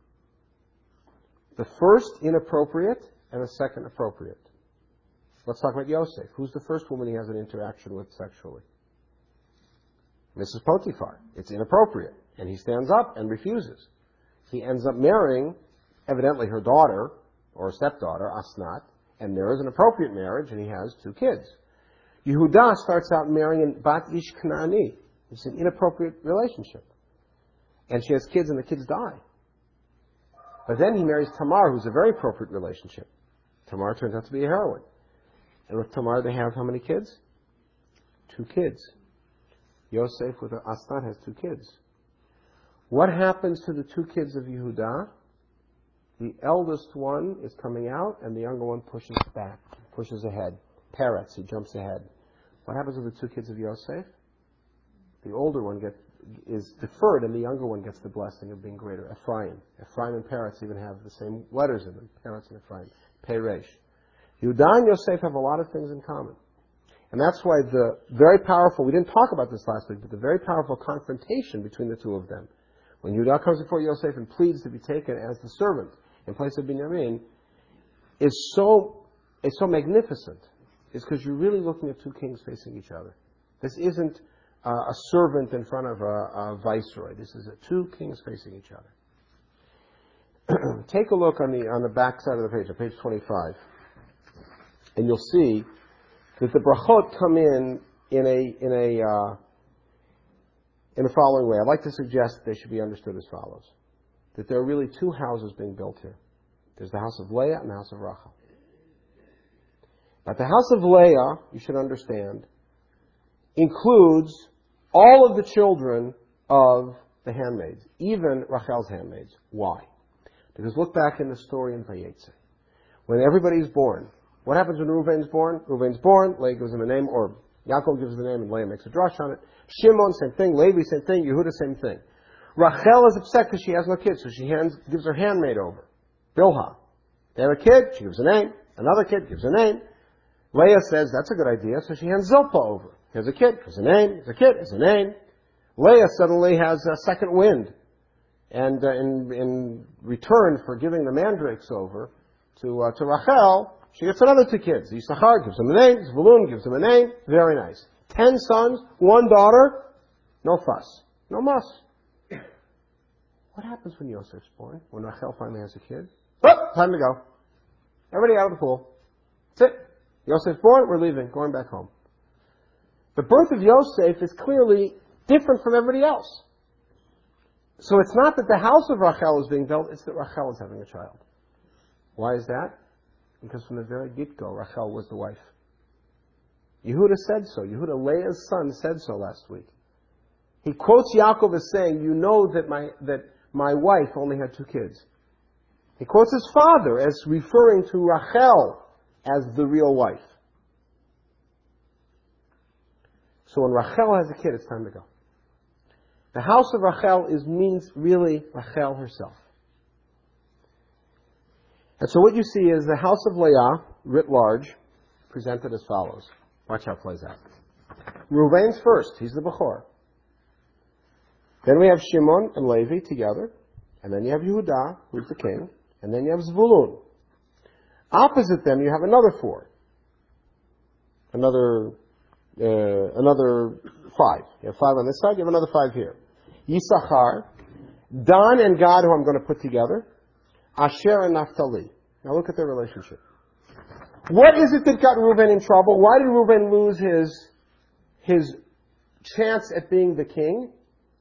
The first inappropriate and the second appropriate. Let's talk about Yosef. Who's the first woman he has an interaction with sexually? Mrs. Potiphar. It's inappropriate. And he stands up and refuses. He ends up marrying, evidently her daughter, or stepdaughter, Asnat, and there is an appropriate marriage, and he has two kids. Yehuda starts out marrying Bat Ish Kanaani. It's an inappropriate relationship. And she has kids, and the kids die. But then he marries Tamar, who's a very appropriate relationship. Tamar turns out to be a heroine. And with Tamar, they have how many kids? Two kids. Yosef with Asnat has two kids. What happens to the two kids of Yehuda? The eldest one is coming out, and the younger one pushes back, pushes ahead. Peretz, he jumps ahead. What happens with the two kids of Yosef? The older one is deferred, and the younger one gets the blessing of being greater. Ephraim. Ephraim and Peretz even have the same letters in them. Peretz and Ephraim. Peresh. Yehuda and Yosef have a lot of things in common. And that's why the very powerful, we didn't talk about this last week, but the very powerful confrontation between the two of them. When Yehuda comes before Yosef and pleads to be taken as the servant in place of Binyamin, is so magnificent. It's because you're really looking at two kings facing each other. This isn't a servant in front of a viceroy. This is two kings facing each other. Take a look on the back side of the page, on page 25, and you'll see that the brachot come in the following way. I'd like to suggest they should be understood as follows. That there are really two houses being built here. There's the house of Leah and the house of Rachel. But the house of Leah, you should understand, includes all of the children of the handmaids, even Rachel's handmaids. Why? Because look back in the story in Vayetze. When everybody's born, what happens when Reuven's born? Reuven's born, Leah gives him a name, or Yaakov gives the name and Leah makes a drush on it. Shimon, same thing. Levi, same thing. Yehuda, same thing. Rachel is upset because she has no kids, so she gives her handmaid over. Bilhah. They have a kid, she gives a name. Another kid gives a name. Leah says, that's a good idea, so she hands Zilpah over. Here's a kid, here's a name, here's a kid, here's a name. Leah suddenly has a second wind. And in return for giving the mandrakes over to Rachel, she gets another two kids. Yisachar gives him a name, Zvulun gives him a name. Very nice. 10 sons, 1 daughter, no fuss, no muss. What happens when Yosef's born? When Rachel finally has a kid? Oh, time to go. Everybody out of the pool. That's it. Yosef's born, we're leaving, going back home. The birth of Yosef is clearly different from everybody else. So it's not that the house of Rachel is being built, it's that Rachel is having a child. Why is that? Because from the very get-go, Rachel was the wife. Yehuda said so. Yehuda, Leah's son, said so last week. He quotes Yaakov as saying, you know that my wife only had 2 kids. He quotes his father as referring to Rachel as the real wife. So when Rachel has a kid, it's time to go. The house of Rachel means really Rachel herself. And so what you see is the house of Leah, writ large, presented as follows. Watch how it plays out. Reuven's first. He's the Bechor. Then we have Shimon and Levi together. And then you have Yehuda, who's the king. And then you have Zvulun. Opposite them, you have another 4. Another 5. You have 5 on this side, you have another 5 here. Yisachar, Dan and Gad, who I'm going to put together. Asher and Naphtali. Now look at their relationship. What is it that got Reuven in trouble? Why did Reuven lose his chance at being the king?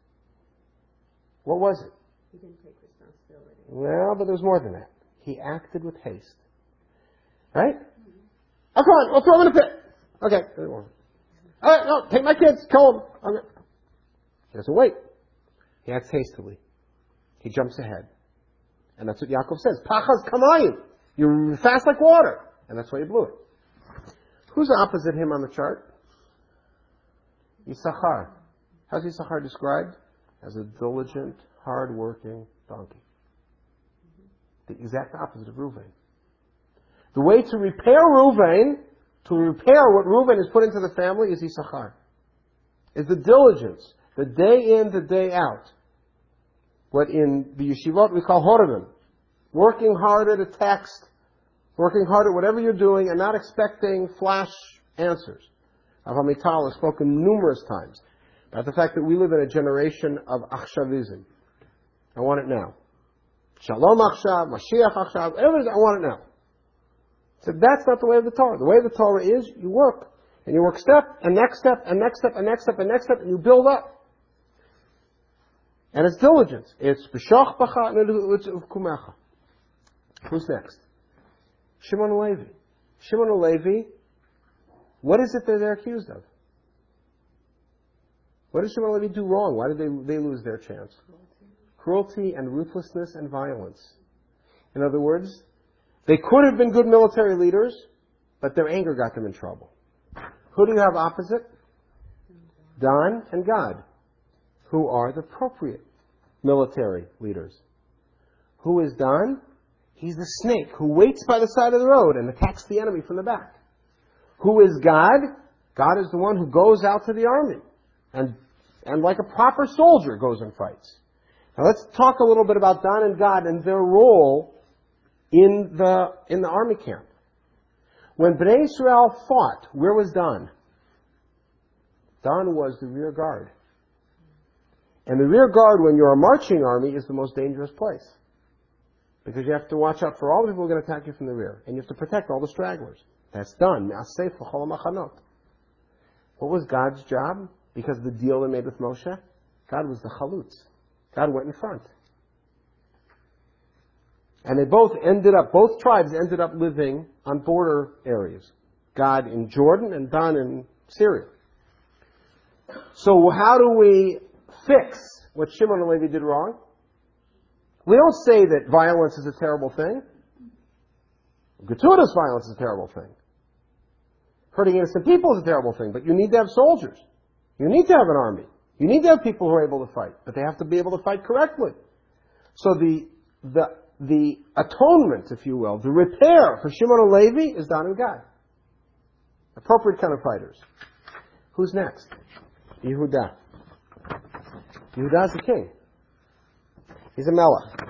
What was it? He didn't take responsibility. Well, but there's more than that. He acted with haste. Right? Oh, come on, we'll throw him in a pit. Okay. All right, no, take my kids, kill them. Okay. He doesn't wait. He acts hastily. He jumps ahead. And that's what Yaakov says. Pachas kamayim. You're fast like water. And that's why he blew it. Who's opposite him on the chart? Yisachar. How's Yisachar described? As a diligent, hard-working donkey. The exact opposite of Reuven. The way to repair Reuven, to repair what Reuven has put into the family, is Yisachar. Is the diligence, the day in, the day out. What in the yeshivot we call horavim. Working hard at a text, working hard at whatever you're doing, and not expecting flash answers. Avamital has spoken numerous times about the fact that we live in a generation of achshavism. I want it now. Shalom achshav, Mashiach achshav, whatever it is, I want it now. So that's not the way of the Torah. The way of the Torah is you work. And you work step, and next step, and next step, and next step, and next step, and you build up. And it's diligence. It's b'shach bacha and it's kumecha. Who's next? Shimon and Levi. Shimon and Levi, what is it that they're accused of? What did Shimon and Levi do wrong? Why did they lose their chance? Cruelty and ruthlessness and violence. In other words, they could have been good military leaders, but their anger got them in trouble. Who do you have opposite? Dan and Gad, who are the appropriate military leaders. Who is Dan? He's the snake who waits by the side of the road and attacks the enemy from the back. Who is Gad? God is the one who goes out to the army and like a proper soldier goes and fights. Now let's talk a little bit about Dan and Gad and their role in the army camp. When Bnei Israel fought, where was Dan? Dan was the rear guard. And the rear guard, when you're a marching army, is the most dangerous place. Because you have to watch out for all the people who are going to attack you from the rear. And you have to protect all the stragglers. That's done. What was God's job? Because of the deal they made with Moshe? God was the chalutz. God went in front. And both tribes ended up living on border areas. Gad in Jordan and Dan in Syria. So how do we fix what Shimon and Levi did wrong? We don't say that violence is a terrible thing. Gratuitous violence is a terrible thing. Hurting innocent people is a terrible thing, but you need to have soldiers. You need to have an army. You need to have people who are able to fight, but they have to be able to fight correctly. So the atonement, if you will, the repair for Shimon and Levi is Dan and Gad. Appropriate kind of fighters. Who's next? Yehuda. Yehuda's the king. He's a melech.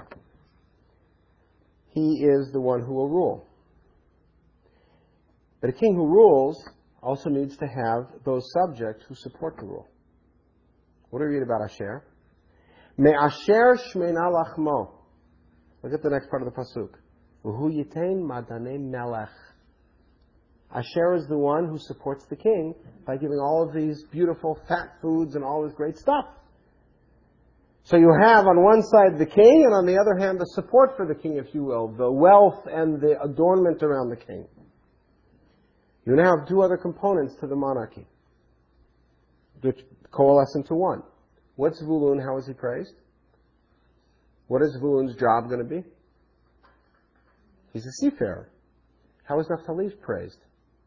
He is the one who will rule. But a king who rules also needs to have those subjects who support the rule. What do we read about Asher? Me'asher shmeina lachmo. Look at the next part of the pasuk. V'hu yitain madane melech. Asher is the one who supports the king by giving all of these beautiful fat foods and all this great stuff. So you have on one side the king, and on the other hand the support for the king, if you will, the wealth and the adornment around the king. You now have two other components to the monarchy, which coalesce into one. What's Zvulun? How is he praised? What is Zvulun's job going to be? He's a seafarer. How is Naphtali praised?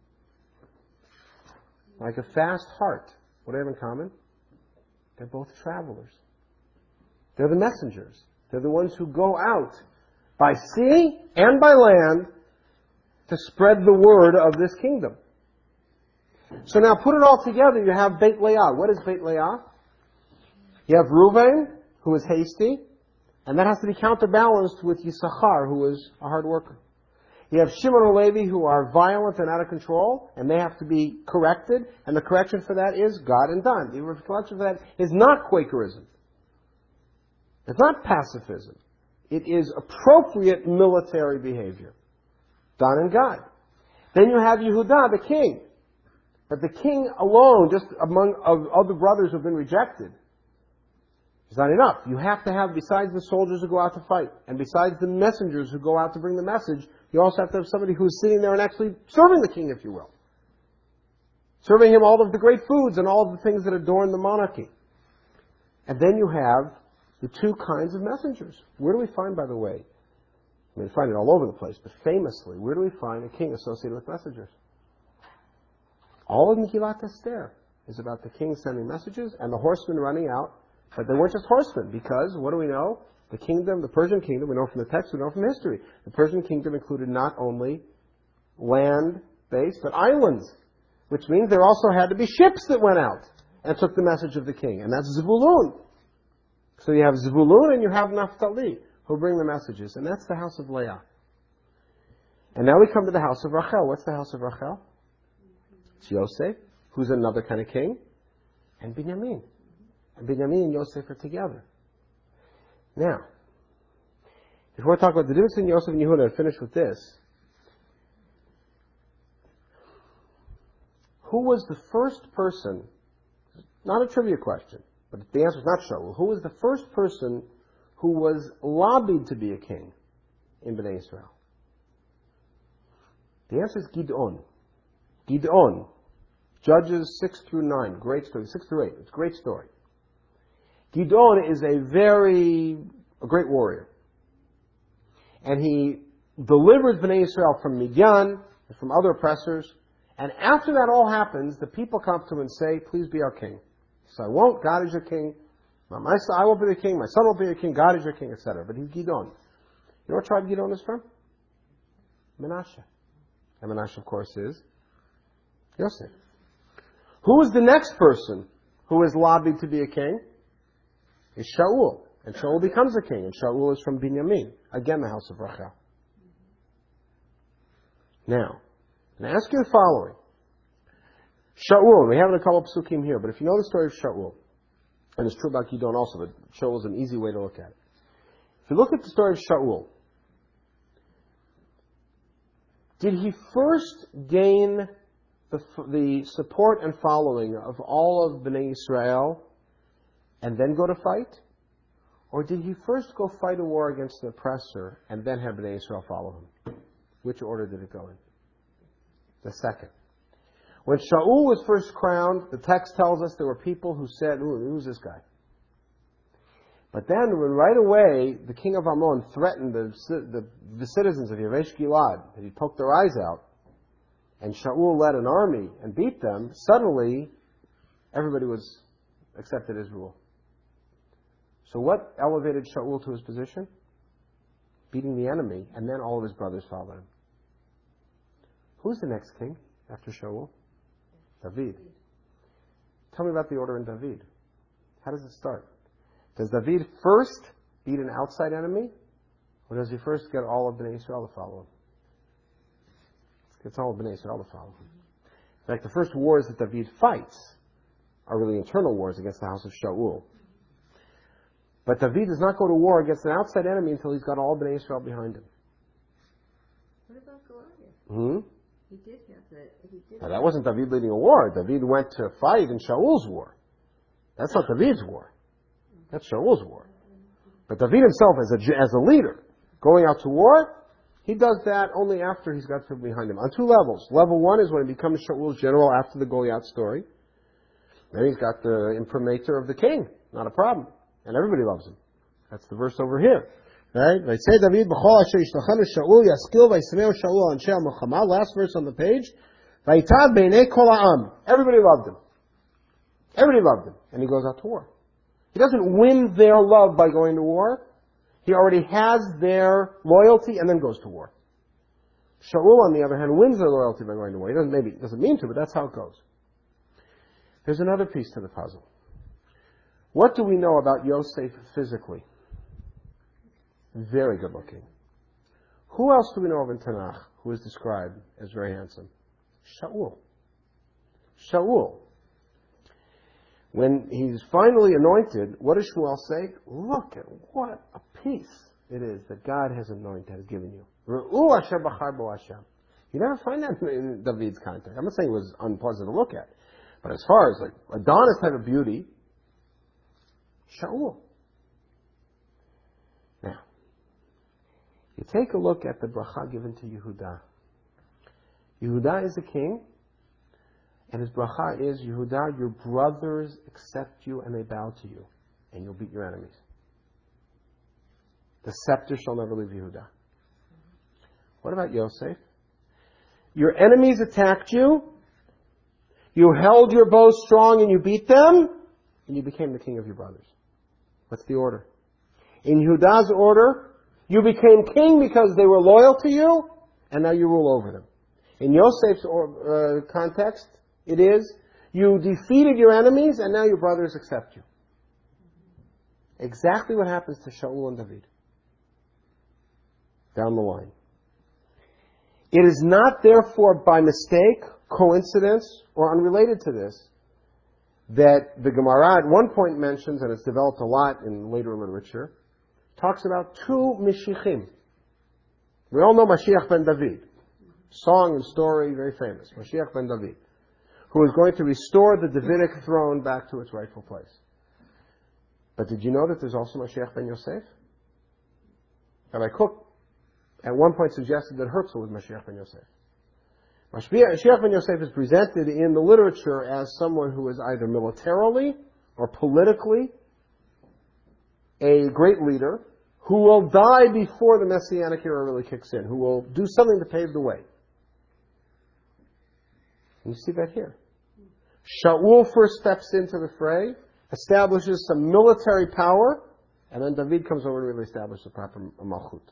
Like a fast heart. What do they have in common? They're both travelers. They're the messengers. They're the ones who go out by sea and by land to spread the word of this kingdom. So now put it all together. You have Beit Leah. What is Beit Leah? You have Reuven, who is hasty, and that has to be counterbalanced with Yisachar, who is a hard worker. You have Shimon and Levi, who are violent and out of control, and they have to be corrected, and the correction for that is God and Dan. The correction for that is not Quakerism. It's not pacifism. It is appropriate military behavior. Dan and God. Then you have Yehuda, the king. But the king alone, just among other brothers who have been rejected, is not enough. You have to have, besides the soldiers who go out to fight, and besides the messengers who go out to bring the message, you also have to have somebody who is sitting there and actually serving the king, if you will. Serving him all of the great foods and all of the things that adorn the monarchy. And then you have the two kinds of messengers. Where do we find, by the way, we find it all over the place, but famously, where do we find a king associated with messengers? All of Megillat Esther is about the king sending messages and the horsemen running out. But they weren't just horsemen, because, what do we know? The kingdom, the Persian kingdom, we know from the text, we know from history. The Persian kingdom included not only land-based, but islands. Which means there also had to be ships that went out and took the message of the king. And that's Zvulun. So you have Zvulun and you have Naphtali, who bring the messages. And that's the house of Leah. And now we come to the house of Rachel. What's the house of Rachel? It's Yosef, who's another kind of king, and Binyamin. And Binyamin and Yosef are together. Now, if we want to talk about the difference between Yosef and Yehuda, and finish with this. Who was the first person, not a trivia question, but the answer is not Shaul, who was the first person who was lobbied to be a king in Bnei Israel? The answer is Gid'on. Gid'on. Judges 6 through 9. Great story. 6 through 8. It's a great story. Gid'on is a great warrior. And he delivers Bnei Israel from Midian and from other oppressors. And after that all happens, the people come to him and say, please be our king. He says, I won't. God is your king. I will be the king. My son will be your king. God is your king, etc. But he's Gid'on. You know what tribe Gid'on is from? Menashe. And Menashe, of course, is Yosef. Who is the next person who is lobbied to be a king? Is Shaul. And Shaul becomes a king. And Shaul is from Binyamin. Again, the house of Rachel. Now, I'm going to ask you the following. Shaul, we have a couple of psukim here, but if you know the story of Shaul, and it's true about Gidon also, but Shaul is an easy way to look at it. If you look at the story of Shaul, did he first gain the support and following of all of Bnei Israel and then go to fight? Or did he first go fight a war against the oppressor and then have Bnei Israel follow him? Which order did it go in? The second. When Shaul was first crowned, the text tells us there were people who said, who's this guy? But then when right away the king of Ammon threatened the citizens of Yavesh Gilad that he'd poke their eyes out, and Shaul led an army and beat them, suddenly everybody was accepted his rule. So what elevated Shaul to his position? Beating the enemy, and then all of his brothers followed him. Who's the next king after Shaul? David. Tell me about the order in David. How does it start? Does David first beat an outside enemy, or does he first get all of Bnei Israel to follow him? It's all of Bnei Israel to follow him. In fact, the first wars that David fights are really internal wars against the house of Shaul. But David does not go to war against an outside enemy until he's got all Bnei Israel behind him. What about Goliath? He did have that he did. Now, that wasn't David leading a war. David went to fight in Shaul's war. That's not David's war. That's Shaul's war. But David himself, as a leader, going out to war, he does that only after he's got people behind him. On two levels. Level one is when he becomes Shaul's general after the Goliath story. Then he's got the imprimatur of the king. Not a problem. And everybody loves him. That's the verse over here. Right? Say David, Shaul yaskil vayismeu Shaul anshe milchama. Last verse on the page. Vayitad beinei kol ha'am. Everybody loved him. Everybody loved him. And he goes out to war. He doesn't win their love by going to war. He already has their loyalty and then goes to war. Shaul, on the other hand, wins their loyalty by going to war. He doesn't mean to, but that's how it goes. There's another piece to the puzzle. What do we know about Yosef physically? Very good looking. Who else do we know of in Tanakh who is described as very handsome? Shaul. Shaul. When he's finally anointed, what does Shmuel say? Look at what a piece it is that God has anointed, has given you. Re'u asher bachar bo Hashem. You never find that in David's context. I'm not saying it was unpleasant to look at. But as far as like Adonis type of beauty, Shaul. Now, you take a look at the bracha given to Yehuda. Yehuda is a king. And his bracha is, Yehuda, your brothers accept you and they bow to you. And you'll beat your enemies. The scepter shall never leave Yehuda. What about Yosef? Your enemies attacked you. You held your bow strong and you beat them. And you became the king of your brothers. What's the order? In Yehuda's order, you became king because they were loyal to you. And now you rule over them. In Yosef's context, it is, you defeated your enemies and now your brothers accept you. Exactly what happens to Shaul and David. Down the line. It is not therefore by mistake, coincidence, or unrelated to this, that the Gemara at one point mentions, and it's developed a lot in later literature, talks about two Mashiachim. We all know Mashiach ben David. Song and story, very famous. Mashiach ben David. Who is going to restore the Davidic throne back to its rightful place. But did you know that there's also Mashiach ben Yosef? Rabbi Kook at one point suggested that Herzl was Mashiach ben Yosef. Mashiach ben Yosef is presented in the literature as someone who is either militarily or politically a great leader who will die before the Messianic era really kicks in, who will do something to pave the way. And you see that here. Shaul first steps into the fray, establishes some military power, and then David comes over to really establish the proper malchut.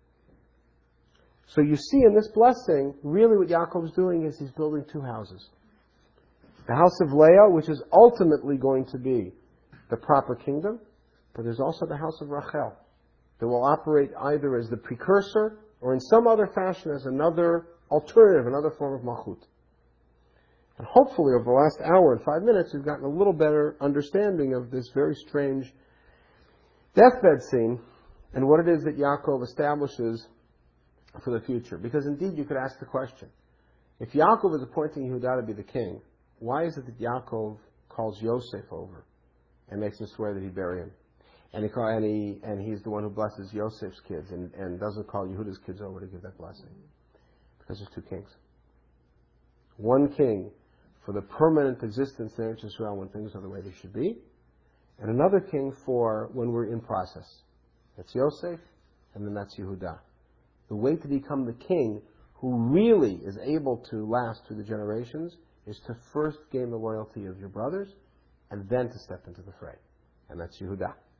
So you see in this blessing, really what Yaakov's doing is he's building two houses. The house of Leah, which is ultimately going to be the proper kingdom, but there's also the house of Rachel, that will operate either as the precursor or in some other fashion as another alternative, another form of malchut. And hopefully over the last hour and 5 minutes, we've gotten a little better understanding of this very strange deathbed scene and what it is that Yaakov establishes for the future. Because indeed you could ask the question, if Yaakov is appointing Yehuda to be the king, why is it that Yaakov calls Yosef over and makes him swear that he'd bury him? And he's the one who blesses Yosef's kids and doesn't call Yehuda's kids over to give that blessing. Because there's two kings. One king for the permanent existence in Eretz Yisrael when things are the way they should be, and another king for when we're in process. That's Yosef, and then that's Yehuda. The way to become the king who really is able to last through the generations is to first gain the loyalty of your brothers, and then to step into the fray. And that's Yehuda.